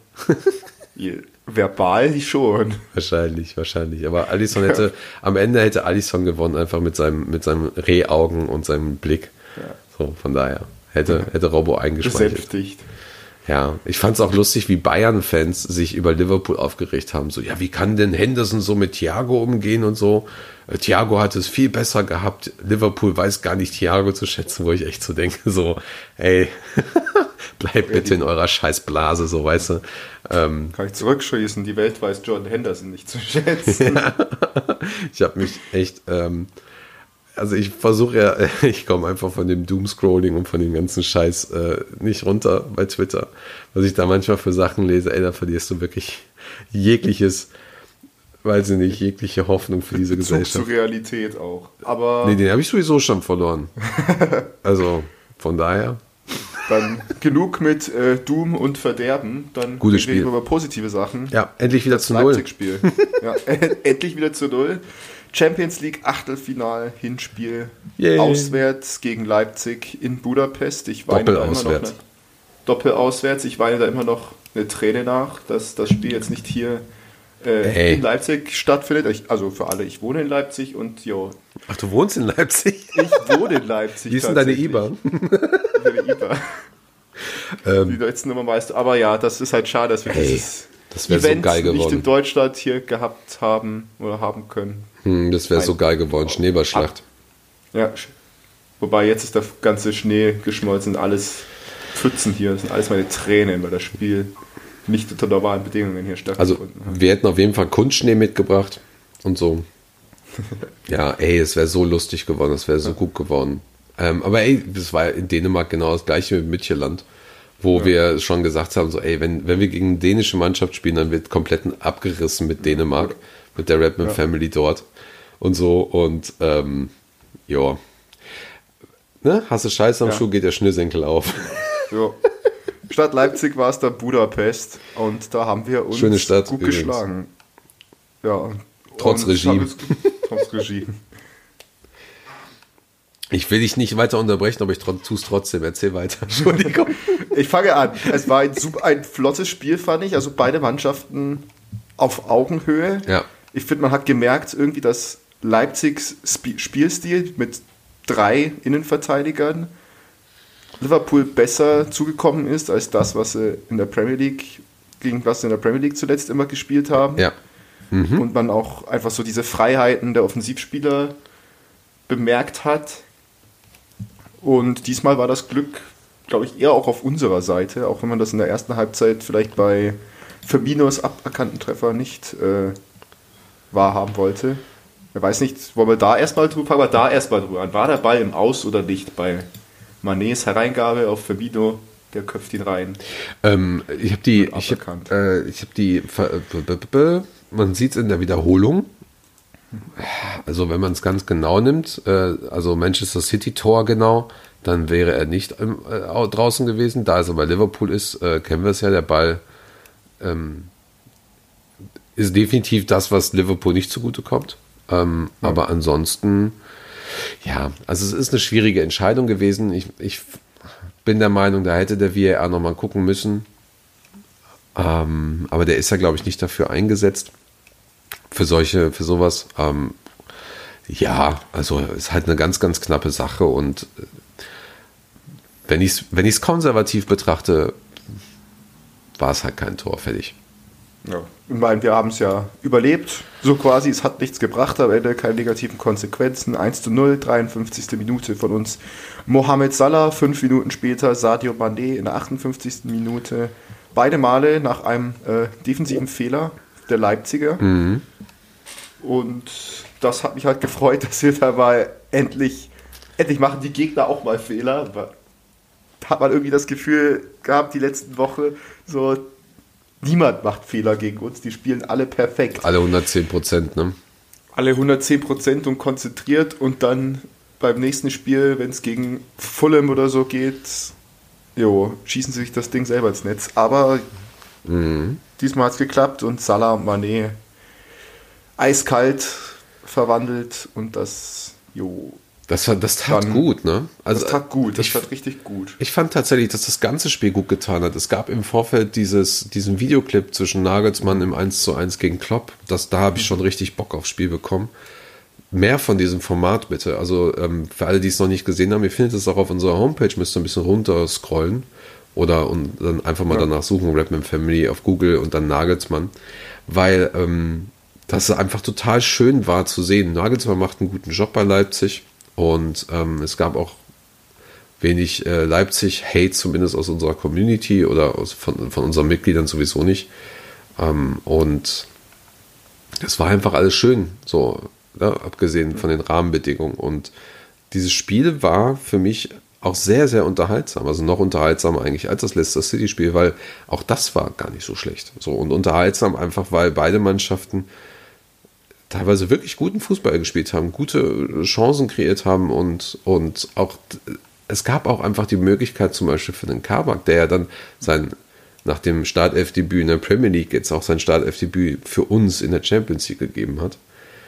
Verbal schon. Wahrscheinlich, wahrscheinlich. Aber Alisson hätte, ja. am Ende hätte Alisson gewonnen, einfach mit seinem, mit seinem Rehaugen und seinem Blick. Ja. So, von daher. Hätte, hätte Robbo eingeschmeichelt. Besänftigt. Ja, ich fand es auch lustig, wie Bayern-Fans sich über Liverpool aufgeregt haben. So, ja, wie kann denn Henderson so mit Thiago umgehen und so? Thiago hat es viel besser gehabt. Liverpool weiß gar nicht, Thiago zu schätzen, wo ich echt so denke, so, ey, bleibt bitte in eurer Scheißblase, so, weißt du. Ähm, kann ich zurückschießen, die Welt weiß Jordan Henderson nicht zu schätzen. Ja. Ich habe mich echt, ähm, also ich versuche ja, ich komme einfach von dem Doomscrolling und von dem ganzen Scheiß äh, nicht runter bei Twitter. Was ich da manchmal für Sachen lese, ey, da verlierst du wirklich jegliches, weiß ich nicht, jegliche Hoffnung für diese Bezug Gesellschaft. Zur Realität auch. Aber nee, den habe ich sowieso schon verloren. Also von daher. Dann genug mit äh, Doom und Verderben. Dann Gutes reden wir Spiel. über positive Sachen. Ja, endlich wieder das zu null. Leipzig-Spiel. Ja, endlich wieder zu null. Champions League Achtelfinal Hinspiel. Yay. Auswärts gegen Leipzig in Budapest. Ich weine da immer noch eine, Doppelauswärts. Ich weine da immer noch eine Träne nach, dass das Spiel jetzt nicht hier äh, in Leipzig stattfindet. Ich, also für alle, ich wohne in Leipzig und jo. Ach, du wohnst in Leipzig? Ich wohne in Leipzig. Wie ist denn deine I B A N? Deine I B A N. Die letzte Nummer weißt du. Aber ja, das ist halt schade, dass wir hey, dieses das Event so geil geworden. nicht in Deutschland hier gehabt haben oder haben können. Hm, das wäre so geil geworden. Schneeballschlacht. Ja, wobei jetzt ist der ganze Schnee geschmolzen, alles Pfützen hier. Das sind alles meine Tränen, weil das Spiel nicht unter normalen Bedingungen hier stattgefunden also, hat. Wir hätten auf jeden Fall Kunstschnee mitgebracht und so. Ja, ey, es wäre so lustig geworden, es wäre so ja. gut geworden. Ähm, aber ey, das war in Dänemark genau das gleiche mit Midtjylland, wo ja. wir schon gesagt haben, so ey, wenn, wenn wir gegen eine dänische Mannschaft spielen, dann wird komplett abgerissen mit Dänemark, mit der Redman ja. Family dort und so und ähm, ja. Ne? Hast du Scheiß am ja. Schuh, geht der Schnürsenkel auf. Ja. Statt Leipzig war es dann Budapest und da haben wir uns Schöne Stadt, gut übrigens. geschlagen. Ja. Trotz Regime. Trotz Regime. Ich will dich nicht weiter unterbrechen, aber ich tue es trotzdem. Erzähl weiter. Entschuldigung. Ich fange an. Es war ein, super, ein flottes Spiel, fand ich. Also beide Mannschaften auf Augenhöhe. Ja. Ich finde, man hat gemerkt, irgendwie, dass Leipzigs Sp- Spielstil mit drei Innenverteidigern Liverpool besser zugekommen ist als das, was sie in der Premier League, gegen was sie in der Premier League zuletzt immer gespielt haben. Ja. Mhm. Und man auch einfach so diese Freiheiten der Offensivspieler bemerkt hat. Und diesmal war das Glück, glaube ich, eher auch auf unserer Seite, auch wenn man das in der ersten Halbzeit vielleicht bei Firminos aberkannten Treffer nicht äh, wahrhaben wollte. Ich weiß nicht, wollen wir da erstmal drüber, fangen wir da erstmal drüber an. War der Ball im Aus oder nicht bei Manés Hereingabe auf Firmino? Der köpft ihn rein. Ähm, ich habe die, ich hab, äh, ich habe die, man sieht es in der Wiederholung. Also wenn man es ganz genau nimmt, äh, also Manchester City Tor genau, dann wäre er nicht ähm, äh, draußen gewesen. Da es aber Liverpool ist, äh, kennen wir es ja, der Ball ähm, ist definitiv das, was Liverpool nicht zugutekommt. Ähm, ja. Aber ansonsten, ja, also es ist eine schwierige Entscheidung gewesen. Ich, ich bin der Meinung, da hätte der V A R nochmal gucken müssen. Ähm, aber der ist ja, glaube ich, nicht dafür eingesetzt. Für solche, für sowas. Ähm, ja, also ist halt eine ganz, ganz knappe Sache. Und wenn ich es wenn ich's konservativ betrachte, war es halt kein Tor, fertig. Ja, ich meine, wir haben es ja überlebt, so quasi, es hat nichts gebracht, am Ende keine negativen Konsequenzen, eins zu null, dreiundfünfzigste Minute von uns Mohamed Salah, fünf Minuten später Sadio Mané in der achtundfünfzigsten Minute, beide Male nach einem äh, defensiven Fehler der Leipziger mhm. und das hat mich halt gefreut, dass wir dabei endlich endlich machen die Gegner auch mal Fehler. Da hat man irgendwie das Gefühl gehabt, die letzten Woche, so niemand macht Fehler gegen uns, die spielen alle perfekt. Alle hundertzehn Prozent, ne? Alle hundertzehn Prozent und konzentriert und dann beim nächsten Spiel, wenn es gegen Fulham oder so geht, jo, schießen sie sich das Ding selber ins Netz. Aber mhm. diesmal hat es geklappt und Salah und Mané eiskalt verwandelt und das, jo. Das, das tat dann, gut, ne? Also, das tat gut, das ich, tat richtig gut. Ich fand tatsächlich, dass das ganze Spiel gut getan hat. Es gab im Vorfeld dieses, diesen Videoclip zwischen Nagelsmann im eins zu eins gegen Klopp. Das, da habe ich schon richtig Bock aufs Spiel bekommen. Mehr von diesem Format bitte. Also ähm, für alle, die es noch nicht gesehen haben, ihr findet es auch auf unserer Homepage, müsst ihr ein bisschen runter scrollen oder und dann einfach mal ja. danach suchen, Redman Family auf Google und dann Nagelsmann. Weil ähm, das einfach total schön war zu sehen. Nagelsmann macht einen guten Job bei Leipzig. Und ähm, es gab auch wenig äh, Leipzig-Hate, zumindest aus unserer Community oder aus, von, von unseren Mitgliedern sowieso nicht. Ähm, und das war einfach alles schön, so, ja, abgesehen von den Rahmenbedingungen. Und dieses Spiel war für mich auch sehr, sehr unterhaltsam. Also noch unterhaltsamer eigentlich als das Leicester City-Spiel, weil auch das war gar nicht so schlecht. So, und unterhaltsam einfach, weil beide Mannschaften teilweise wirklich guten Fußball gespielt haben, gute Chancen kreiert haben und, und auch, es gab auch einfach die Möglichkeit zum Beispiel für den Kabak, der ja dann sein, nach dem Startelfdebüt in der Premier League jetzt auch sein Startelfdebüt für uns in der Champions League gegeben hat.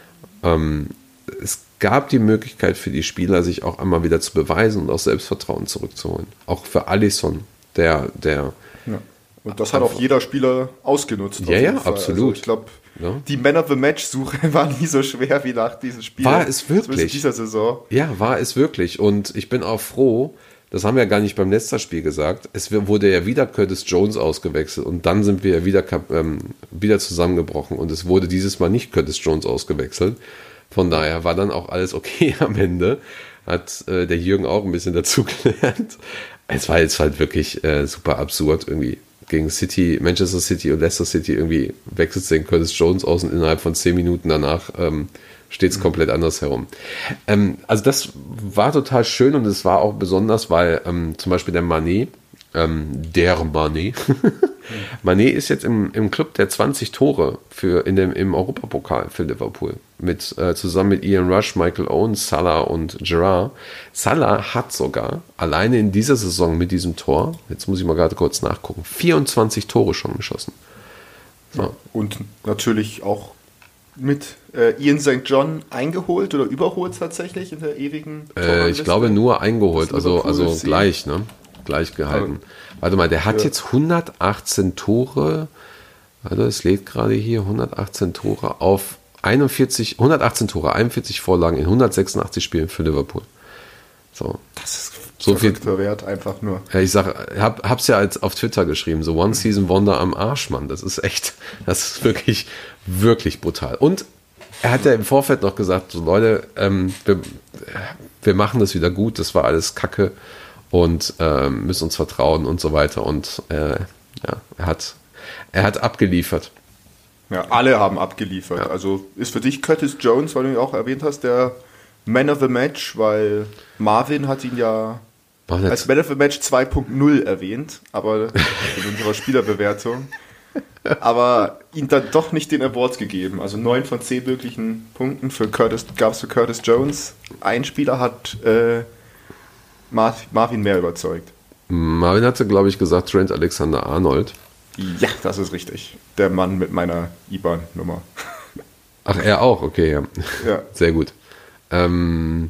Ähm, es gab die Möglichkeit für die Spieler, sich auch einmal wieder zu beweisen und auch Selbstvertrauen zurückzuholen. Auch für Alisson, der, der ja. Und das hat auch jeder Spieler ausgenutzt. Ja, ja, absolut. Also ich glaube, ja. die Man-of-the-Match-Suche war nie so schwer wie nach diesem Spiel. War es wirklich? Dieser Saison. Ja, war es wirklich. Und ich bin auch froh, das haben wir ja gar nicht beim letzten Spiel gesagt, es wurde ja wieder Curtis Jones ausgewechselt und dann sind wir ja wieder, ähm, wieder zusammengebrochen und es wurde dieses Mal nicht Curtis Jones ausgewechselt. Von daher war dann auch alles okay am Ende. Hat äh, der Jürgen auch ein bisschen dazu gelernt. Es war jetzt halt wirklich äh, super absurd irgendwie. Gegen City, Manchester City und Leicester City irgendwie wechselt den Curtis Jones aus und innerhalb von zehn Minuten danach ähm, steht es mhm. komplett anders herum. Ähm, also das war total schön und es war auch besonders, weil ähm, zum Beispiel der Mané, ähm, der Mané, mhm. Mané ist jetzt im, im Club der zwanzig Tore für in dem, im Europapokal für Liverpool. Mit, äh, zusammen mit Ian Rush, Michael Owen, Salah und Gerrard. Salah hat sogar alleine in dieser Saison mit diesem Tor, jetzt muss ich mal gerade kurz nachgucken, vierundzwanzig Tore schon geschossen. So. Ja, und natürlich auch mit äh, Ian Sankt John eingeholt oder überholt tatsächlich in der ewigen äh, Ich glaube nur eingeholt, also, also gleich, ne? Gleich gehalten. Ja. Warte mal, der hat ja. jetzt hundertachtzehn Tore, warte, es lädt gerade hier, hundertachtzehn Tore auf einundvierzig, hundertachtzehn Tore, einundvierzig Vorlagen in hundertsechsundachtzig Spielen für Liverpool. So. Das ist so viel Wert, einfach nur. Ja, ich sag, hab, hab's ja als auf Twitter geschrieben, so One Season Wonder am Arsch, Mann. Das ist echt, das ist wirklich, wirklich brutal. Und er hat ja im Vorfeld noch gesagt, so Leute, ähm, wir, wir machen das wieder gut, das war alles Kacke und ähm, müssen uns vertrauen und so weiter. Und äh, ja, er hat, er hat abgeliefert. Ja, alle haben abgeliefert. Ja. Also ist für dich Curtis Jones, weil du ihn auch erwähnt hast, der Man of the Match, weil Marvin hat ihn ja Mann, als Man of the Match zwei Punkt null erwähnt, aber in unserer Spielerbewertung. Aber ihm dann doch nicht den Award gegeben. Also neun von zehn möglichen Punkten für Curtis, gab es für Curtis Jones. Ein Spieler hat äh, Mar- Marvin mehr überzeugt. Marvin hatte, glaube ich, gesagt Trent Alexander-Arnold. Ja, das ist richtig. Der Mann mit meiner I B A N-Nummer. Ach, er auch? Okay, ja. ja. Sehr gut. Ähm,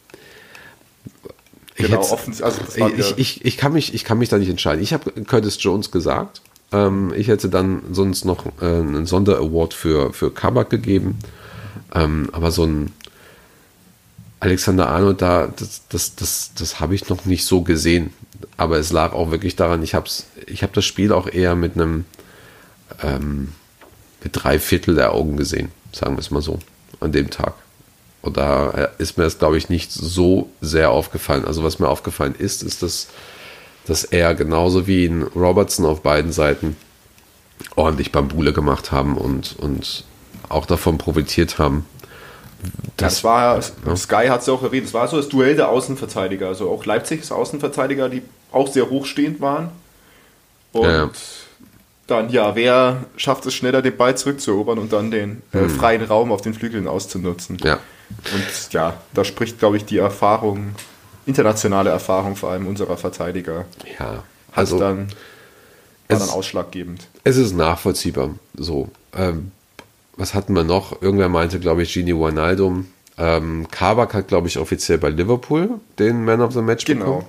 genau, ich, offen, also das ich, ich, ich, ich, kann mich, ich kann mich da nicht entscheiden. Ich habe Curtis Jones gesagt. Ähm, ich hätte dann sonst noch äh, einen Sonderaward für, für Kabak gegeben. Ähm, aber so ein Alexander-Arnold, da, das, das, das, das habe ich noch nicht so gesehen. Aber es lag auch wirklich daran, ich habe ich hab das Spiel auch eher mit einem ähm, mit drei Viertel der Augen gesehen, sagen wir es mal so, an dem Tag. Und da ist mir das, glaube ich, nicht so sehr aufgefallen. Also was mir aufgefallen ist, ist, dass, dass er genauso wie in Robertson auf beiden Seiten ordentlich Bambule gemacht haben und, und auch davon profitiert haben. Das, das war, ja. Sky hat es ja auch erwähnt, es war so das Duell der Außenverteidiger. Also auch Leipzigs Außenverteidiger, die auch sehr hochstehend waren. Und ja. dann, ja, wer schafft es schneller, den Ball zurückzuerobern und dann den äh, hm. freien Raum auf den Flügeln auszunutzen. Ja. Und ja, da spricht, glaube ich, die Erfahrung, internationale Erfahrung vor allem unserer Verteidiger. Ja, also hat dann, war dann ausschlaggebend. Es ist nachvollziehbar. So, ähm, was hatten wir noch? Irgendwer meinte, glaube ich, Gini Wijnaldum. Ähm, Kabak hat, glaube ich, offiziell bei Liverpool den Man of the Match genau. bekommen.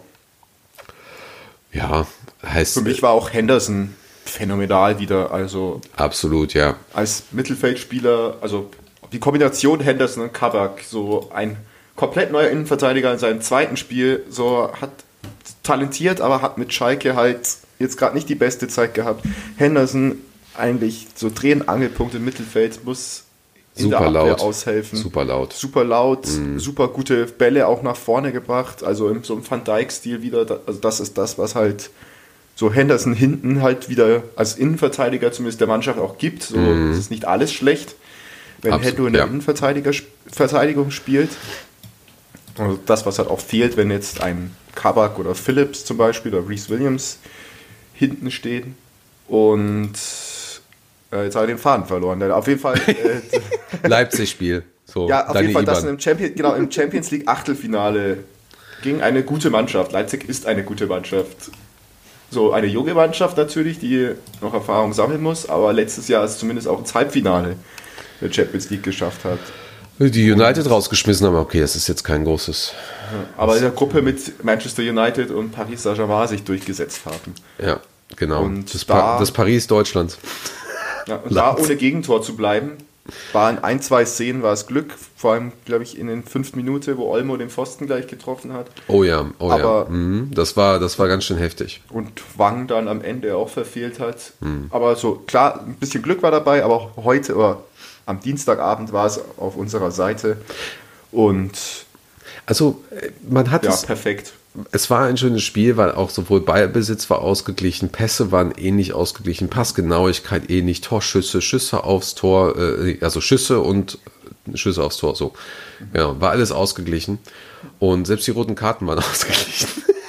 Ja, heißt. Für mich war auch Henderson phänomenal wieder. Also absolut, ja. Als Mittelfeldspieler, also die Kombination Henderson und Kabak, so ein komplett neuer Innenverteidiger in seinem zweiten Spiel, so hat talentiert, aber hat mit Schalke halt jetzt gerade nicht die beste Zeit gehabt. Henderson eigentlich so Dreh- und Angelpunkt im Mittelfeld, muss in super der Abwehr laut. aushelfen. Super laut. Super laut, mm. super gute Bälle auch nach vorne gebracht, also in so einem Van Dijk-Stil wieder, also das ist das, was halt so Henderson hinten halt wieder als Innenverteidiger zumindest der Mannschaft auch gibt. So, mm. es ist nicht alles schlecht, wenn Absolut, Hendo in der ja. Innenverteidigung spielt. Also das, was halt auch fehlt, wenn jetzt ein Kabak oder Phillips zum Beispiel oder Reece Williams hinten stehen. Und äh, jetzt habe ich den Faden verloren. Auf jeden Fall äh, Leipzig-Spiel. So, ja, auf jeden Fall, Iban. dass im, Champion, genau, im Champions League Achtelfinale gegen eine gute Mannschaft. Leipzig ist eine gute Mannschaft. So eine junge Mannschaft natürlich, die noch Erfahrung sammeln muss, aber letztes Jahr ist zumindest auch ins Halbfinale der Champions League geschafft hat. Die United rausgeschmissen haben, okay, das ist jetzt kein großes... Aber in der Gruppe mit Manchester United und Paris Saint-Germain sich durchgesetzt haben. Ja, genau. Und das, da, pa- das Paris Deutschlands. Ja, und da ohne Gegentor zu bleiben, war in ein, zwei Szenen war es Glück, vor allem, glaube ich, in den fünf Minuten, wo Olmo den Pfosten gleich getroffen hat. Oh ja, oh Aber, ja. Mhm. Das war, das war ganz schön heftig. Und Wang dann am Ende auch verfehlt hat. Mhm. Aber so, klar, ein bisschen Glück war dabei, aber auch heute, oder am Dienstagabend war es auf unserer Seite. Und also, man hat ja, es... perfekt. Es war ein schönes Spiel, weil auch sowohl Ballbesitz war ausgeglichen, Pässe waren ähnlich ausgeglichen, Passgenauigkeit ähnlich, Torschüsse, Schüsse aufs Tor, äh, also Schüsse und Schüsse aufs Tor, so. Ja, war alles ausgeglichen. Und selbst die roten Karten waren ausgeglichen.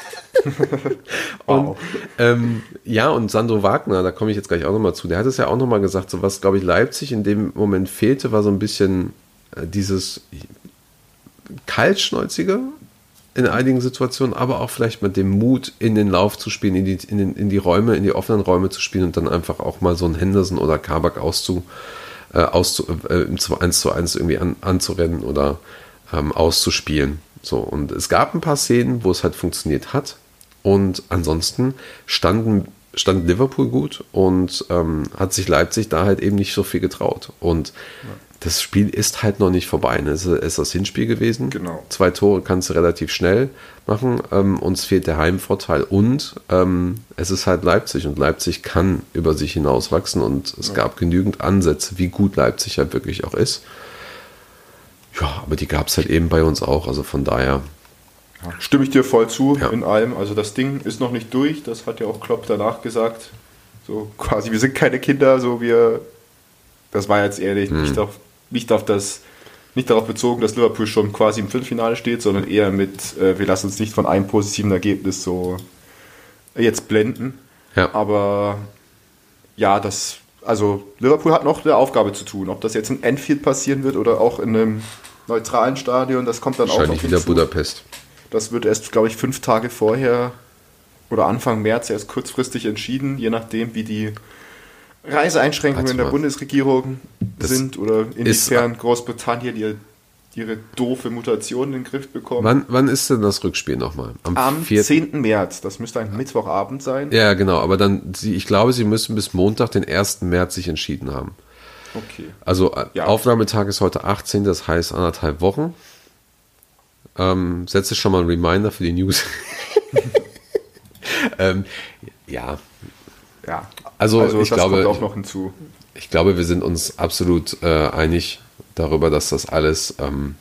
Wow. Und, ähm, ja, und Sandro Wagner, da komme ich jetzt gleich auch nochmal zu, der hat es ja auch nochmal gesagt, so was, glaube ich, Leipzig in dem Moment fehlte, war so ein bisschen äh, dieses Kaltschnäuzige in einigen Situationen, aber auch vielleicht mit dem Mut, in den Lauf zu spielen, in die, in, den, in die Räume, in die offenen Räume zu spielen und dann einfach auch mal so einen Henderson oder Kabak auszu, äh, auszu, äh, im eins zu eins irgendwie an, anzurennen oder ähm, auszuspielen. So, und es gab ein paar Szenen, wo es halt funktioniert hat. Und ansonsten standen, stand Liverpool gut und ähm, hat sich Leipzig da halt eben nicht so viel getraut. Und ja. das Spiel ist halt noch nicht vorbei. Ne? Es ist das Hinspiel gewesen. Genau. Zwei Tore kannst du relativ schnell machen. Ähm, uns fehlt der Heimvorteil und ähm, es ist halt Leipzig und Leipzig kann über sich hinauswachsen und es ja. gab genügend Ansätze, wie gut Leipzig halt wirklich auch ist. Ja, aber die gab es halt eben bei uns auch. Also von daher... Ja, stimme ich dir voll zu ja. in allem. Also das Ding ist noch nicht durch. Das hat ja auch Klopp danach gesagt. So quasi, wir sind keine Kinder. So wir... Das war jetzt ehrlich hm. nicht auf Nicht auf das, nicht darauf bezogen, dass Liverpool schon quasi im Viertelfinale steht, sondern eher mit, äh, wir lassen uns nicht von einem positiven Ergebnis so jetzt blenden. Ja. Aber ja, das, also Liverpool hat noch eine Aufgabe zu tun. Ob das jetzt in Anfield passieren wird oder auch in einem neutralen Stadion, das kommt dann auch noch wahrscheinlich wieder Budapest. Das wird erst, glaube ich, fünf Tage vorher oder Anfang März erst kurzfristig entschieden, je nachdem, wie die Reiseeinschränkungen in der Bundesregierung das sind oder inwiefern Großbritannien ihre, ihre doofe Mutation in den Griff bekommt. Wann, wann ist denn das Rückspiel nochmal? Am, Am zehnten März, das müsste ein Mittwochabend sein. Ja, genau, aber dann, ich glaube, sie müssen bis Montag, den ersten März, sich entschieden haben. Okay. Also ja. Aufnahmetag ist heute achtzehn, das heißt anderthalb Wochen. Ähm, setze schon mal einen Reminder für die News. ähm, ja. Ja. Also, also ich das glaube, kommt auch noch hinzu. Ich, ich glaube, wir sind uns absolut äh, einig darüber, dass das alles ähm,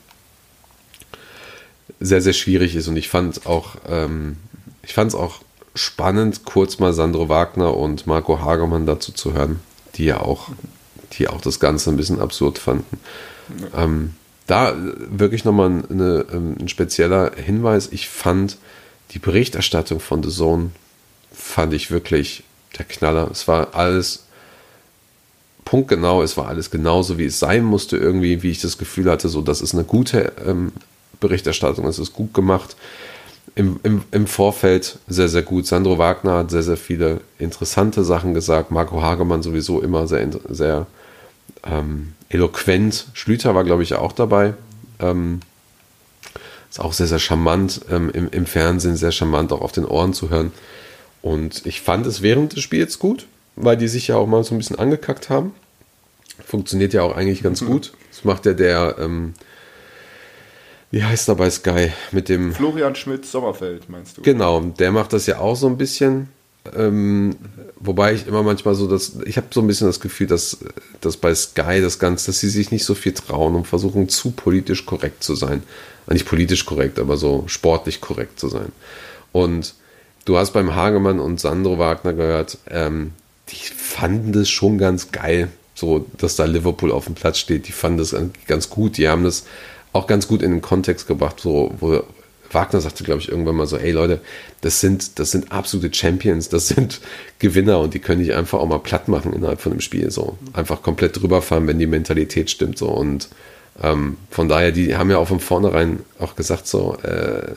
sehr, sehr schwierig ist. Und ich fand auch, ähm, ich fand es auch spannend, kurz mal Sandro Wagner und Marco Hagemann dazu zu hören, die ja auch, die auch das Ganze ein bisschen absurd fanden. Ja. Ähm, da wirklich nochmal eine, ein spezieller Hinweis. Ich fand die Berichterstattung von The Zone, fand ich wirklich der Knaller. Es war alles punktgenau, es war alles genauso, wie es sein musste irgendwie, wie ich das Gefühl hatte, so, das ist eine gute ähm, Berichterstattung, das ist gut gemacht. Im, im, Im Vorfeld sehr, sehr gut. Sandro Wagner hat sehr, sehr viele interessante Sachen gesagt. Marco Hagemann sowieso immer sehr, sehr ähm, eloquent. Schlüter war, glaube ich, auch dabei. Ähm, ist auch sehr, sehr charmant ähm, im, im Fernsehen, sehr charmant auch auf den Ohren zu hören. Und ich fand es während des Spiels gut, weil die sich ja auch mal so ein bisschen angekackt haben. Funktioniert ja auch eigentlich ganz mhm. gut. Das macht ja der, ähm, wie heißt er bei Sky? Mit dem Florian Schmidt-Sommerfeld, meinst du? Genau, der macht das ja auch so ein bisschen. Ähm, wobei ich immer manchmal so, dass ich habe so ein bisschen das Gefühl, dass, dass bei Sky das Ganze, dass sie sich nicht so viel trauen und versuchen, zu politisch korrekt zu sein. Nicht politisch korrekt, aber so sportlich korrekt zu sein. Und du hast beim Hagemann und Sandro Wagner gehört, ähm, die fanden das schon ganz geil, so dass da Liverpool auf dem Platz steht. Die fanden das ganz gut. Die haben das auch ganz gut in den Kontext gebracht, so, wo Wagner sagte, glaube ich, irgendwann mal so, ey Leute, das sind, das sind absolute Champions, das sind Gewinner und die können dich einfach auch mal platt machen innerhalb von einem Spiel. So. Einfach komplett drüber fahren, wenn die Mentalität stimmt. So. Und ähm, von daher, die haben ja auch von vornherein auch gesagt, so, äh,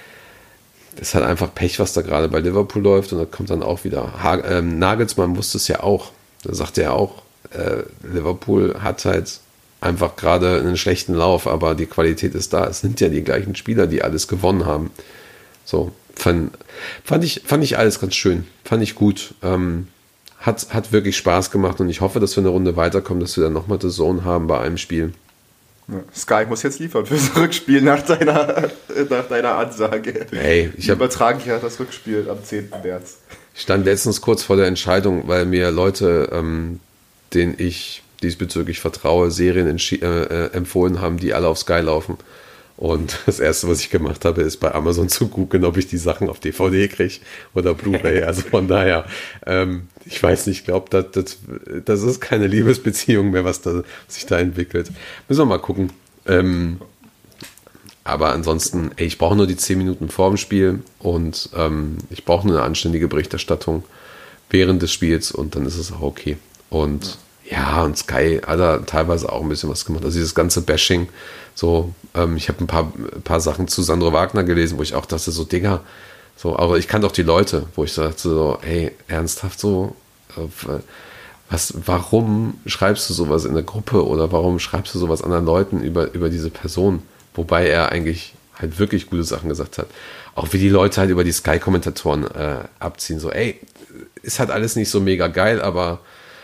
das hat einfach Pech, was da gerade bei Liverpool läuft und da kommt dann auch wieder. Ha- ähm, Nagelsmann wusste es ja auch. Da sagte er auch, äh, Liverpool hat halt einfach gerade einen schlechten Lauf, aber die Qualität ist da. Es sind ja die gleichen Spieler, die alles gewonnen haben. So, fand, fand, ich, fand ich alles ganz schön. Fand ich gut. Ähm, hat, hat wirklich Spaß gemacht und ich hoffe, dass wir eine Runde weiterkommen, dass wir dann nochmal The Zone haben bei einem Spiel. Ja, Sky muss jetzt liefern fürs Rückspiel nach deiner, nach deiner Ansage. Hey, ich hab, übertrage ja das Rückspiel am zehnten März. Ich stand letztens kurz vor der Entscheidung, weil mir Leute, ähm, denen ich diesbezüglich vertraue, Serien entschi- äh, empfohlen haben, die alle auf Sky laufen. Und das Erste, was ich gemacht habe, ist bei Amazon zu googeln, ob ich die Sachen auf D V D kriege oder Blu-ray. Also von daher, ähm, ich weiß nicht, ich glaube, das, das, das ist keine Liebesbeziehung mehr, was da, sich da entwickelt. Müssen wir mal gucken. Ähm, aber ansonsten, ey, ich brauche nur die zehn Minuten vor dem Spiel und ähm, ich brauche nur eine anständige Berichterstattung während des Spiels und dann ist es auch okay. Und ja, und Sky hat da teilweise auch ein bisschen was gemacht. Also dieses ganze Bashing, so, ähm, ich habe ein paar, ein paar Sachen zu Sandro Wagner gelesen, wo ich auch dachte, so, Digga, so, aber ich kannte auch die Leute, wo ich sagte, so, hey, ernsthaft so, äh, was, warum schreibst du sowas in der Gruppe oder warum schreibst du sowas anderen Leuten über, über diese Person? Wobei er eigentlich halt wirklich gute Sachen gesagt hat. Auch wie die Leute halt über die Sky-Kommentatoren äh, abziehen, so, ey, ist halt alles nicht so mega geil, aber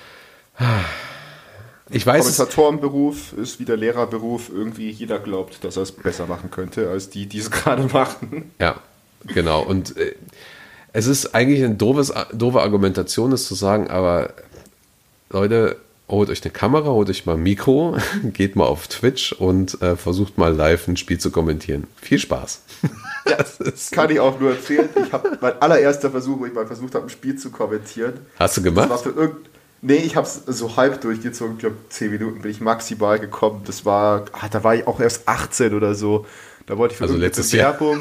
ich weiß, Kommentatorenberuf ist wie der Lehrerberuf. Irgendwie jeder glaubt, dass er es besser machen könnte, als die, die es gerade machen. Ja, genau. Und äh, es ist eigentlich eine doofes, doofe Argumentation, das zu sagen, aber Leute, holt euch eine Kamera, holt euch mal ein Mikro, geht mal auf Twitch und äh, versucht mal live ein Spiel zu kommentieren. Viel Spaß. Ja, das ist kann ich auch nur erzählen. Ich habe mein allererster Versuch, wo ich mal versucht habe, ein Spiel zu kommentieren. Hast du gemacht? Das war für irgendein Nee, ich habe es so halb durchgezogen. Ich glaube, zehn Minuten bin ich maximal gekommen. Das war, ah, da war ich auch erst achtzehn oder so. Da wollte ich für also letztes Werbung.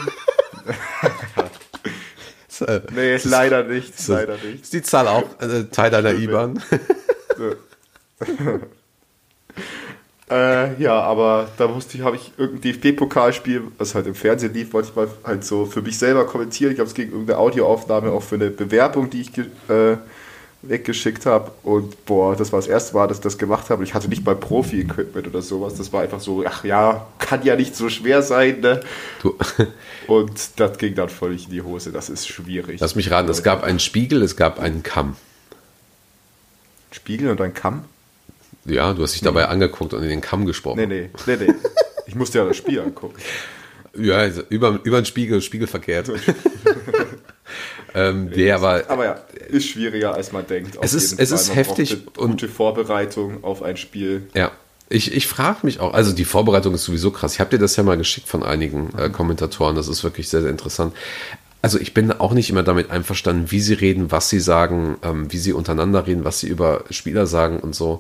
Jahr. Nee, ist leider nicht. Ist leider nicht. Ist die Zahl auch äh, Teil deiner I B A N? äh, ja, aber da musste ich, habe ich irgendein D F B-Pokalspiel, was halt im Fernsehen lief, wollte ich mal halt so für mich selber kommentieren. Ich habe es gegen irgendeine Audioaufnahme auch für eine Bewerbung, die ich äh, weggeschickt habe und boah, das war das erste Mal, dass ich das gemacht habe. Ich hatte nicht mal Profi-Equipment oder sowas. Das war einfach so, ach ja, kann ja nicht so schwer sein, ne? Du. Und das ging dann völlig in die Hose. Das ist schwierig. Lass mich raten, es gab einen Spiegel, es gab einen Kamm. Spiegel und ein Kamm? Ja, du hast dich dabei angeguckt und in den Kamm gesprochen. Nee, nee, nee, nee. Ich musste ja das Spiel angucken. Ja, also über, über den Spiegel, spiegelverkehrt. ähm, nee, aber, aber ja, ist schwieriger, als man denkt. Es ist, es ist heftig. Und gute Vorbereitung auf ein Spiel. Ja, ich, ich frage mich auch, also die Vorbereitung ist sowieso krass. Ich habe dir das ja mal geschickt von einigen äh, Kommentatoren, das ist wirklich sehr, sehr interessant. Also ich bin auch nicht immer damit einverstanden, wie sie reden, was sie sagen, ähm, wie sie untereinander reden, was sie über Spieler sagen und so.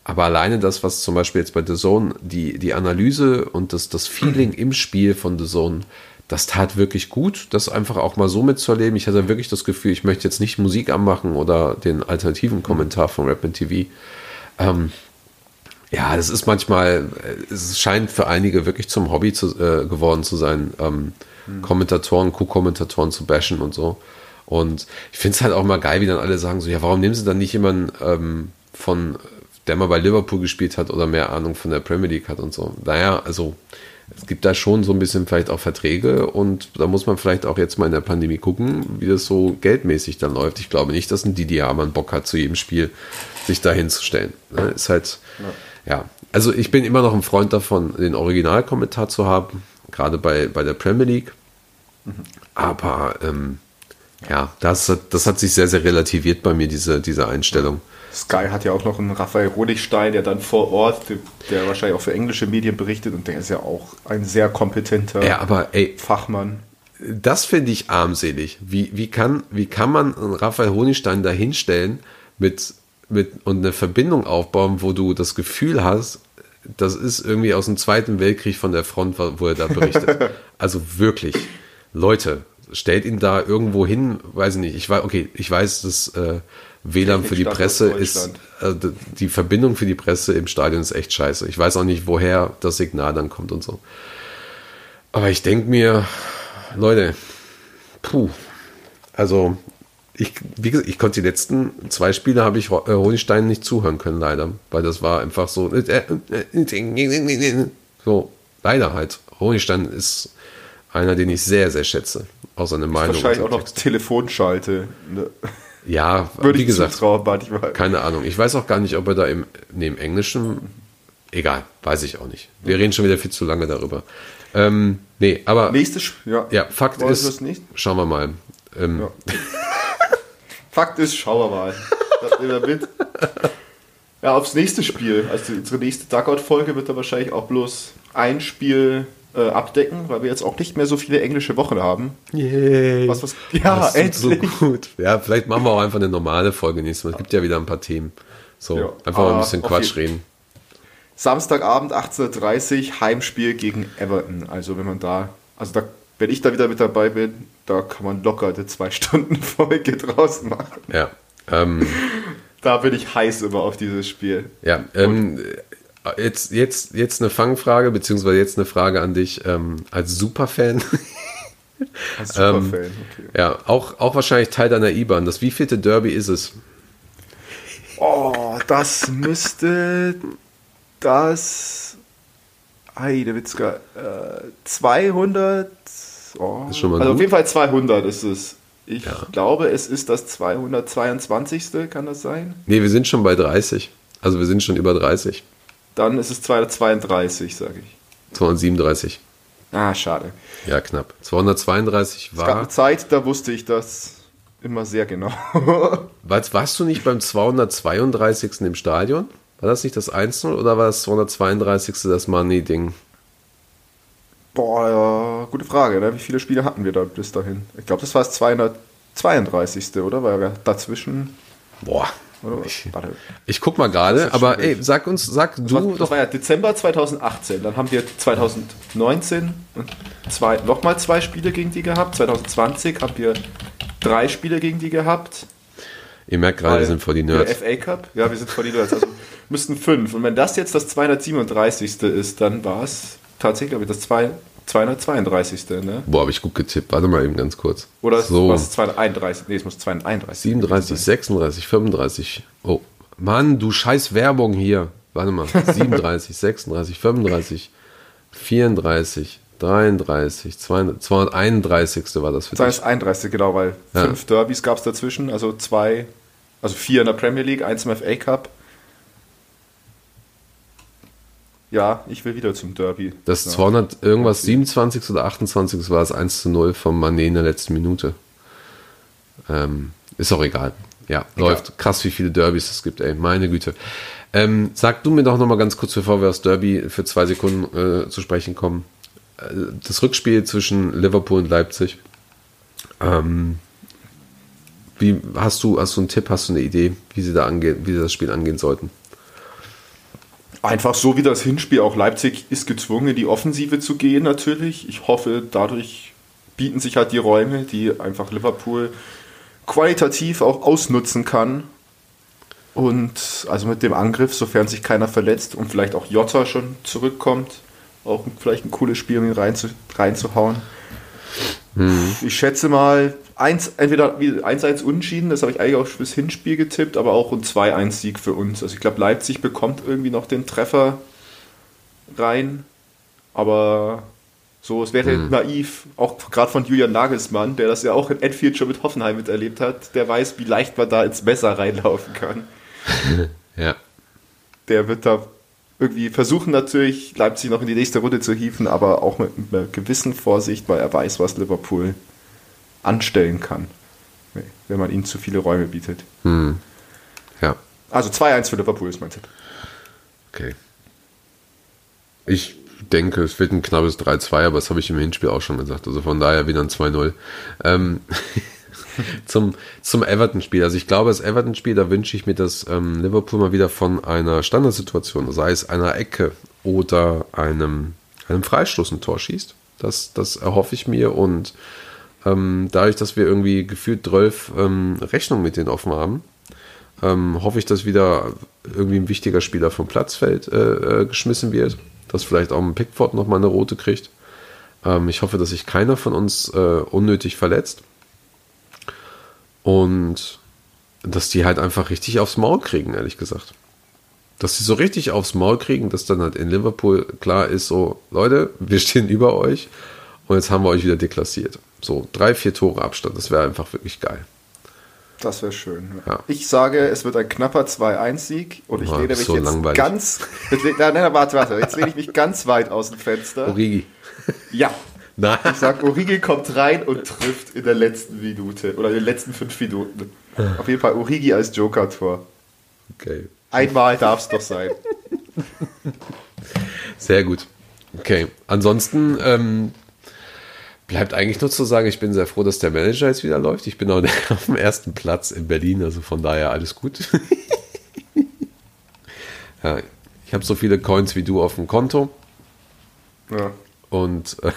Aber alleine das, was zum Beispiel jetzt bei The Zone, die, die Analyse und das, das Feeling im Spiel von The Zone, das tat wirklich gut, das einfach auch mal so mitzuerleben. Ich hatte wirklich das Gefühl, ich möchte jetzt nicht Musik anmachen oder den alternativen Kommentar von Rapman T V. Ähm, ja, das ist manchmal, es scheint für einige wirklich zum Hobby zu, äh, geworden zu sein, ähm, mhm. Kommentatoren, Co-Kommentatoren zu bashen und so. Und ich finde es halt auch mal geil, wie dann alle sagen so, ja, warum nehmen sie dann nicht jemanden ähm, von, der mal bei Liverpool gespielt hat oder mehr Ahnung von der Premier League hat und so. Naja, also es gibt da schon so ein bisschen vielleicht auch Verträge und da muss man vielleicht auch jetzt mal in der Pandemie gucken, wie das so geldmäßig dann läuft. Ich glaube nicht, dass ein Didi Hamann Bock hat, zu jedem Spiel sich da hinzustellen. Ne? Ist halt, ja. ja. Also ich bin immer noch ein Freund davon, den Originalkommentar zu haben, gerade bei, bei der Premier League. Mhm. Aber ähm, ja, das, das hat sich sehr, sehr relativiert bei mir, diese, diese Einstellung. Sky hat ja auch noch einen Raphael Honigstein, der dann vor Ort, der wahrscheinlich auch für englische Medien berichtet und der ist ja auch ein sehr kompetenter ja, aber, ey, Fachmann. Das finde ich armselig. Wie, wie, kann, wie kann man einen Raphael Honigstein da hinstellen mit, mit, und eine Verbindung aufbauen, wo du das Gefühl hast, das ist irgendwie aus dem Zweiten Weltkrieg von der Front, wo er da berichtet. Also wirklich, Leute, stellt ihn da irgendwo hin, weiß ich nicht. Ich weiß, okay, ich weiß, dass äh, W L A N für die Presse ist, äh, die Verbindung für die Presse im Stadion ist echt scheiße. Ich weiß auch nicht, woher das Signal dann kommt und so. Aber ich denke mir, Leute, puh, also ich, wie gesagt, ich konnte die letzten zwei Spiele, habe ich Honigstein nicht zuhören können, leider, weil das war einfach so, so, leider halt. Honigstein ist einer, den ich sehr, sehr schätze, aus seiner Meinung. Wahrscheinlich auch noch Telefonschalte, ne? Ja, würde wie ich gesagt, zutrauen, manchmal. Keine Ahnung. Ich weiß auch gar nicht, ob er da im, nee, im Englischen, egal, weiß ich auch nicht. Wir reden schon wieder viel zu lange darüber. Ähm, nee, aber Nächstes, ja. ja, Fakt Wollen ist, schauen wir mal. Ähm, ja. Fakt ist, schauen wir mal. Das nehmen wir mit. Ja, aufs nächste Spiel. Also unsere nächste Dugout-Folge wird da wahrscheinlich auch bloß ein Spiel äh, abdecken, weil wir jetzt auch nicht mehr so viele englische Wochen haben. Yay. Was, was, ja, das endlich. So gut. Ja, vielleicht machen wir auch einfach eine normale Folge nächstes Mal. Es gibt ja wieder ein paar Themen. So, ja, einfach mal ein bisschen Quatsch reden. Samstagabend achtzehn Uhr dreißig, Heimspiel gegen Everton. Also wenn man da, also da, wenn ich da wieder mit dabei bin, da kann man locker eine zwei Stunden Folge draus machen. Ja. Ähm, da bin ich heiß immer auf dieses Spiel. Ja, ähm, jetzt, jetzt, jetzt eine Fangfrage, beziehungsweise jetzt eine Frage an dich ähm, als Superfan. Als Superfan, okay. Ja, auch, auch wahrscheinlich Teil deiner I B A N. Das wievielte Derby ist es? Oh, das müsste das Heidewitzka äh, zweihundert oh, ist schon mal also gut. Auf jeden Fall zweihundert ist es. Ich ja. glaube, es ist das zweihundertzweiundzwanzigste Kann das sein? Nee, wir sind schon bei dreißig. Also wir sind schon über dreißig. Dann ist es zweihundertzweiunddreißig, sage ich. zweihundertsiebenunddreißig. Ah, schade. Ja, knapp. zweihundertzweiunddreißig war... Es gab eine Zeit, da wusste ich das immer sehr genau. Warst, warst du nicht beim zweihundertzweiunddreißigsten im Stadion? War das nicht das eins null oder war das zweihundertzweiunddreißigste das Money-Ding? Boah, ja, gute Frage. Ne? Wie viele Spiele hatten wir da bis dahin? Ich glaube, das war das zweihundertzweiunddreißigste oder? War ja dazwischen... Boah. Oder? Ich, Warte. ich guck mal gerade, aber ey, sag uns, sag das du war, das doch... war ja Dezember zweitausendachtzehn. Dann haben wir zweitausendneunzehn zwei, nochmal zwei Spiele gegen die gehabt. zwanzig zwanzig haben wir drei Spiele gegen die gehabt. Ihr merkt gerade, wir sind vor die Nerds. Der F A Cup? Ja, wir sind vor die Nerds. Also müssten fünf. Und wenn das jetzt das zweihundertsiebenunddreißigste ist, dann war es tatsächlich, glaube ich, das zweihundertzweiunddreißigste Ne? Boah, habe ich gut getippt. Warte mal eben ganz kurz. Oder so. was ist zweihunderteinunddreißig? Nee, es muss zweihunderteinunddreißig siebenunddreißig, sechsunddreißig, fünfunddreißig. Oh, Mann, du scheiß Werbung hier. Warte mal. siebenunddreißig, sechsunddreißig, fünfunddreißig, vierunddreißig, dreiunddreißig, zweihunderteinunddreißigste war das für dich. zweihunderteinunddreißig genau, weil ja. fünf Derbys gab es dazwischen, also zwei, also vier in der Premier League, eins im F A Cup. Ja, ich will wieder zum Derby. Das ja. zweihundert irgendwas siebenundzwanzig oder achtundzwanzig war das eins zu null vom Mané in der letzten Minute. Ähm, ist auch egal. Ja, egal. Läuft. Krass, wie viele Derbys es gibt, ey. Meine Güte. Ähm, sag du mir doch nochmal ganz kurz, bevor wir aufs Derby für zwei Sekunden äh, zu sprechen kommen. Äh, das Rückspiel zwischen Liverpool und Leipzig. Ähm, wie, hast du, hast du einen Tipp, hast du eine Idee, wie sie da angehen, wie sie das Spiel angehen sollten? Einfach so wie das Hinspiel, auch Leipzig ist gezwungen, in die Offensive zu gehen natürlich. Ich hoffe, dadurch bieten sich halt die Räume, die einfach Liverpool qualitativ auch ausnutzen kann. Und also mit dem Angriff, sofern sich keiner verletzt und vielleicht auch Jota schon zurückkommt, auch vielleicht ein cooles Spiel, um ihn rein zu, reinzuhauen. Hm. Ich schätze mal, eins, entweder eins eins unentschieden, das habe ich eigentlich auch fürs Hinspiel getippt, aber auch ein zwei eins Sieg für uns. Also ich glaube, Leipzig bekommt irgendwie noch den Treffer rein, aber so, es wäre hm. naiv, auch gerade von Julian Nagelsmann, der das ja auch in Anfield schon mit Hoffenheim miterlebt hat, der weiß, wie leicht man da ins Messer reinlaufen kann. Ja. Der wird da irgendwie versuchen natürlich, Leipzig noch in die nächste Runde zu hieven, aber auch mit einer gewissen Vorsicht, weil er weiß, was Liverpool anstellen kann, wenn man ihnen zu viele Räume bietet. Hm. Ja. Also zwei eins für Liverpool ist mein Tipp. Okay. Ich denke, es wird ein knappes drei zwei, aber das habe ich im Hinspiel auch schon gesagt. Also von daher wieder ein zwei null. Ähm, zum, zum Everton-Spiel. Also ich glaube, das Everton-Spiel, da wünsche ich mir, dass ähm, Liverpool mal wieder von einer Standardsituation, sei es einer Ecke oder einem, einem Freistoß ein Tor schießt. Das, das erhoffe ich mir und ähm, dadurch, dass wir irgendwie gefühlt zwölf ähm, Rechnungen mit denen offen haben, ähm, hoffe ich, dass wieder irgendwie ein wichtiger Spieler vom Platz fällt, äh, äh, geschmissen wird, dass vielleicht auch ein Pickford nochmal eine rote kriegt. Ähm, ich hoffe, dass sich keiner von uns äh, unnötig verletzt. Und dass die halt einfach richtig aufs Maul kriegen, ehrlich gesagt. Dass sie so richtig aufs Maul kriegen, dass dann halt in Liverpool klar ist, so, Leute, wir stehen über euch und jetzt haben wir euch wieder deklassiert. So, drei, vier Tore Abstand, das wäre einfach wirklich geil. Das wäre schön. Ja. Ich sage, es wird ein knapper zwei eins Sieg und ich oh, lehne mich so jetzt langweilig. ganz... Nein, nein, warte, warte. Jetzt lehne ich mich ganz weit aus dem Fenster. Origi. Ja. Nein. Ich sag, Origi kommt rein und trifft in der letzten Minute oder in den letzten fünf Minuten. Auf jeden Fall Origi als Joker-Tor. Okay. Einmal darf es doch sein. Sehr gut. Okay. Ansonsten ähm, bleibt eigentlich nur zu sagen, ich bin sehr froh, dass der Manager jetzt wieder läuft. Ich bin auch auf dem ersten Platz in Berlin, also von daher alles gut. Ja, ich habe so viele Coins wie du auf dem Konto. Ja. Und äh,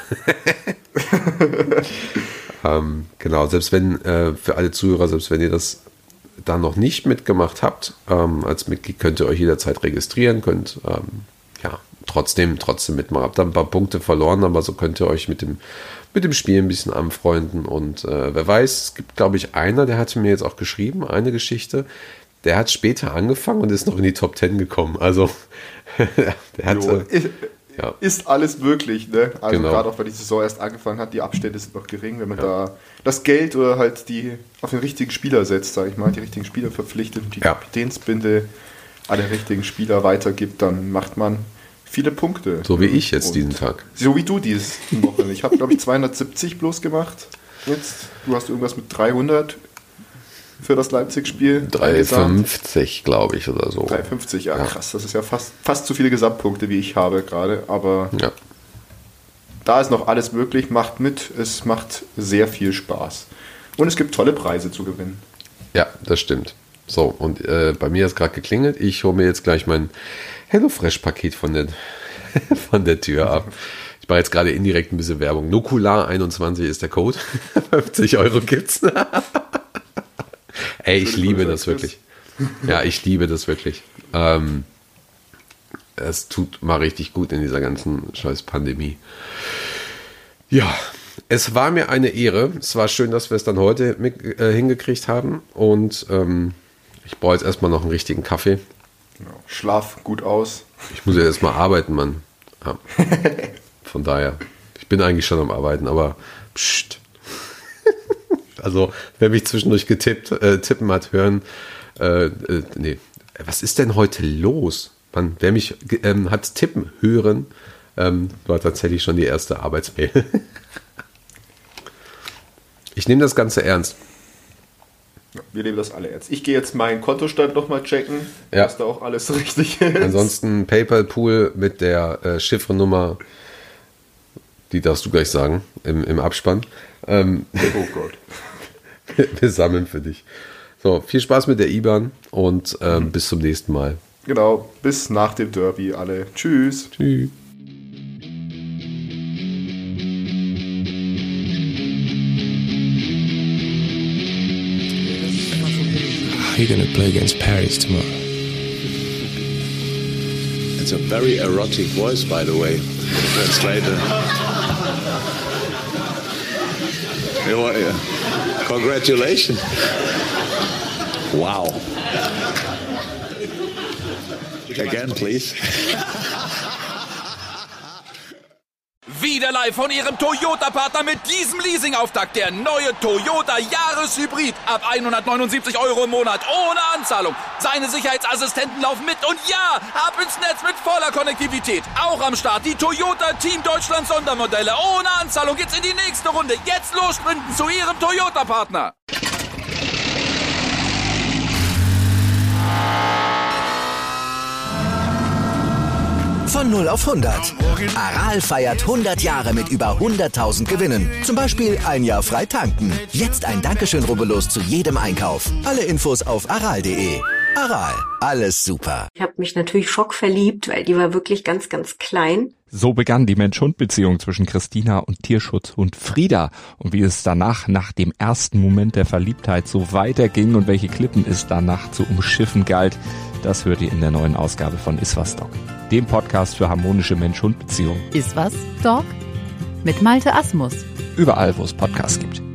ähm, genau, selbst wenn, äh, für alle Zuhörer, selbst wenn ihr das da noch nicht mitgemacht habt, ähm, als Mitglied könnt ihr euch jederzeit registrieren, könnt ähm, ja trotzdem, trotzdem mitmachen. Habt dann ein paar Punkte verloren, aber so könnt ihr euch mit dem, mit dem Spiel ein bisschen anfreunden. Und äh, wer weiß, es gibt, glaube ich, einer, der hatte mir jetzt auch geschrieben, eine Geschichte, der hat später angefangen und ist noch in die Top Ten gekommen. Also der hat... Jo, ich, Ja. Ist alles möglich, ne? Also Genau. gerade auch, weil die Saison erst angefangen hat, die Abstände sind noch gering, wenn man ja. da das Geld oder halt die auf den richtigen Spieler setzt, sage ich mal, die richtigen Spieler verpflichtet und die Ja. Kapitänsbinde an den richtigen Spieler weitergibt, dann macht man viele Punkte. So wie ich jetzt und diesen Tag. So wie du diese Woche. Ich habe, glaube ich, zweihundertsiebzig bloß gemacht. Jetzt, du hast irgendwas mit dreihundert für das Leipzig-Spiel. dreihundertfünfzig, glaube ich, oder so. dreihundertfünfzig, ja, Ja. krass. Das ist ja fast, fast so viele Gesamtpunkte, wie ich habe gerade. Aber Ja. da ist noch alles möglich. Macht mit. Es macht sehr viel Spaß. Und es gibt tolle Preise zu gewinnen. Ja, das stimmt. So, und äh, bei mir ist gerade geklingelt. Ich hole mir jetzt gleich mein HelloFresh-Paket von der, von der Tür ab. Ich mache jetzt gerade indirekt ein bisschen Werbung. Nokular einundzwanzig ist der Code. fünfzig Euro gibt's. Ey, ich liebe das wirklich. Ja, ich liebe das wirklich. Ähm, es tut mal richtig gut in dieser ganzen scheiß Pandemie. Ja, es war mir eine Ehre. Es war schön, dass wir es dann heute mit, äh, hingekriegt haben. Und ähm, ich brauche jetzt erstmal noch einen richtigen Kaffee. Genau. Schlaf gut aus. Ich muss ja jetzt mal arbeiten, Mann. Ja. Von daher, ich bin eigentlich schon am Arbeiten, aber pst. Also, wer mich zwischendurch getippt, äh, tippen hat, hören, äh, äh, nee, was ist denn heute los? Mann, wer mich ähm, hat tippen hören, ähm, war tatsächlich schon die erste Arbeitsmail. Ich nehme das Ganze ernst. Ja, wir nehmen das alle ernst. Ich gehe jetzt meinen Kontostand nochmal checken, Ja. dass da auch alles richtig ist. Ansonsten PayPal-Pool mit der äh, Chiffrenummer, die darfst du gleich sagen, im, im Abspann. Ähm, Oh Gott. wir sammeln für dich. So, viel Spaß mit der I B A N und ähm, mhm. bis zum nächsten Mal. Genau, bis nach dem Derby alle. Tschüss. Tschüss. You're gonna play against Paris tomorrow. It's a very erotic voice, by the way. Translator. Congratulations. Wow. Again, please. Wieder live von Ihrem Toyota-Partner mit diesem Leasing-Auftakt. Der neue Toyota Jahreshybrid. Ab hundertneunundsiebzig Euro im Monat. Ohne Anzahlung. Seine Sicherheitsassistenten laufen mit. Und ja, ab ins Netz mit voller Konnektivität. Auch am Start die Toyota Team Deutschland Sondermodelle. Ohne Anzahlung geht's in die nächste Runde. Jetzt los sprinten zu Ihrem Toyota-Partner. Von null auf hundert. Aral feiert hundert Jahre mit über hunderttausend Gewinnen. Zum Beispiel ein Jahr frei tanken. Jetzt ein Dankeschön, rubbellos zu jedem Einkauf. Alle Infos auf aral punkt de. Aral, alles super. Ich habe mich natürlich schockverliebt, weil die war wirklich ganz, ganz klein. So begann die Mensch-Hund-Beziehung zwischen Christina und Tierschutzhund Frieda. Und wie es danach, nach dem ersten Moment der Verliebtheit, so weiterging und welche Klippen es danach zu umschiffen galt, das hört ihr in der neuen Ausgabe von Iswas Dog, dem Podcast für harmonische Mensch-Hund-Beziehungen. Iswas Dog? Mit Malte Asmus. Überall, wo es Podcasts gibt.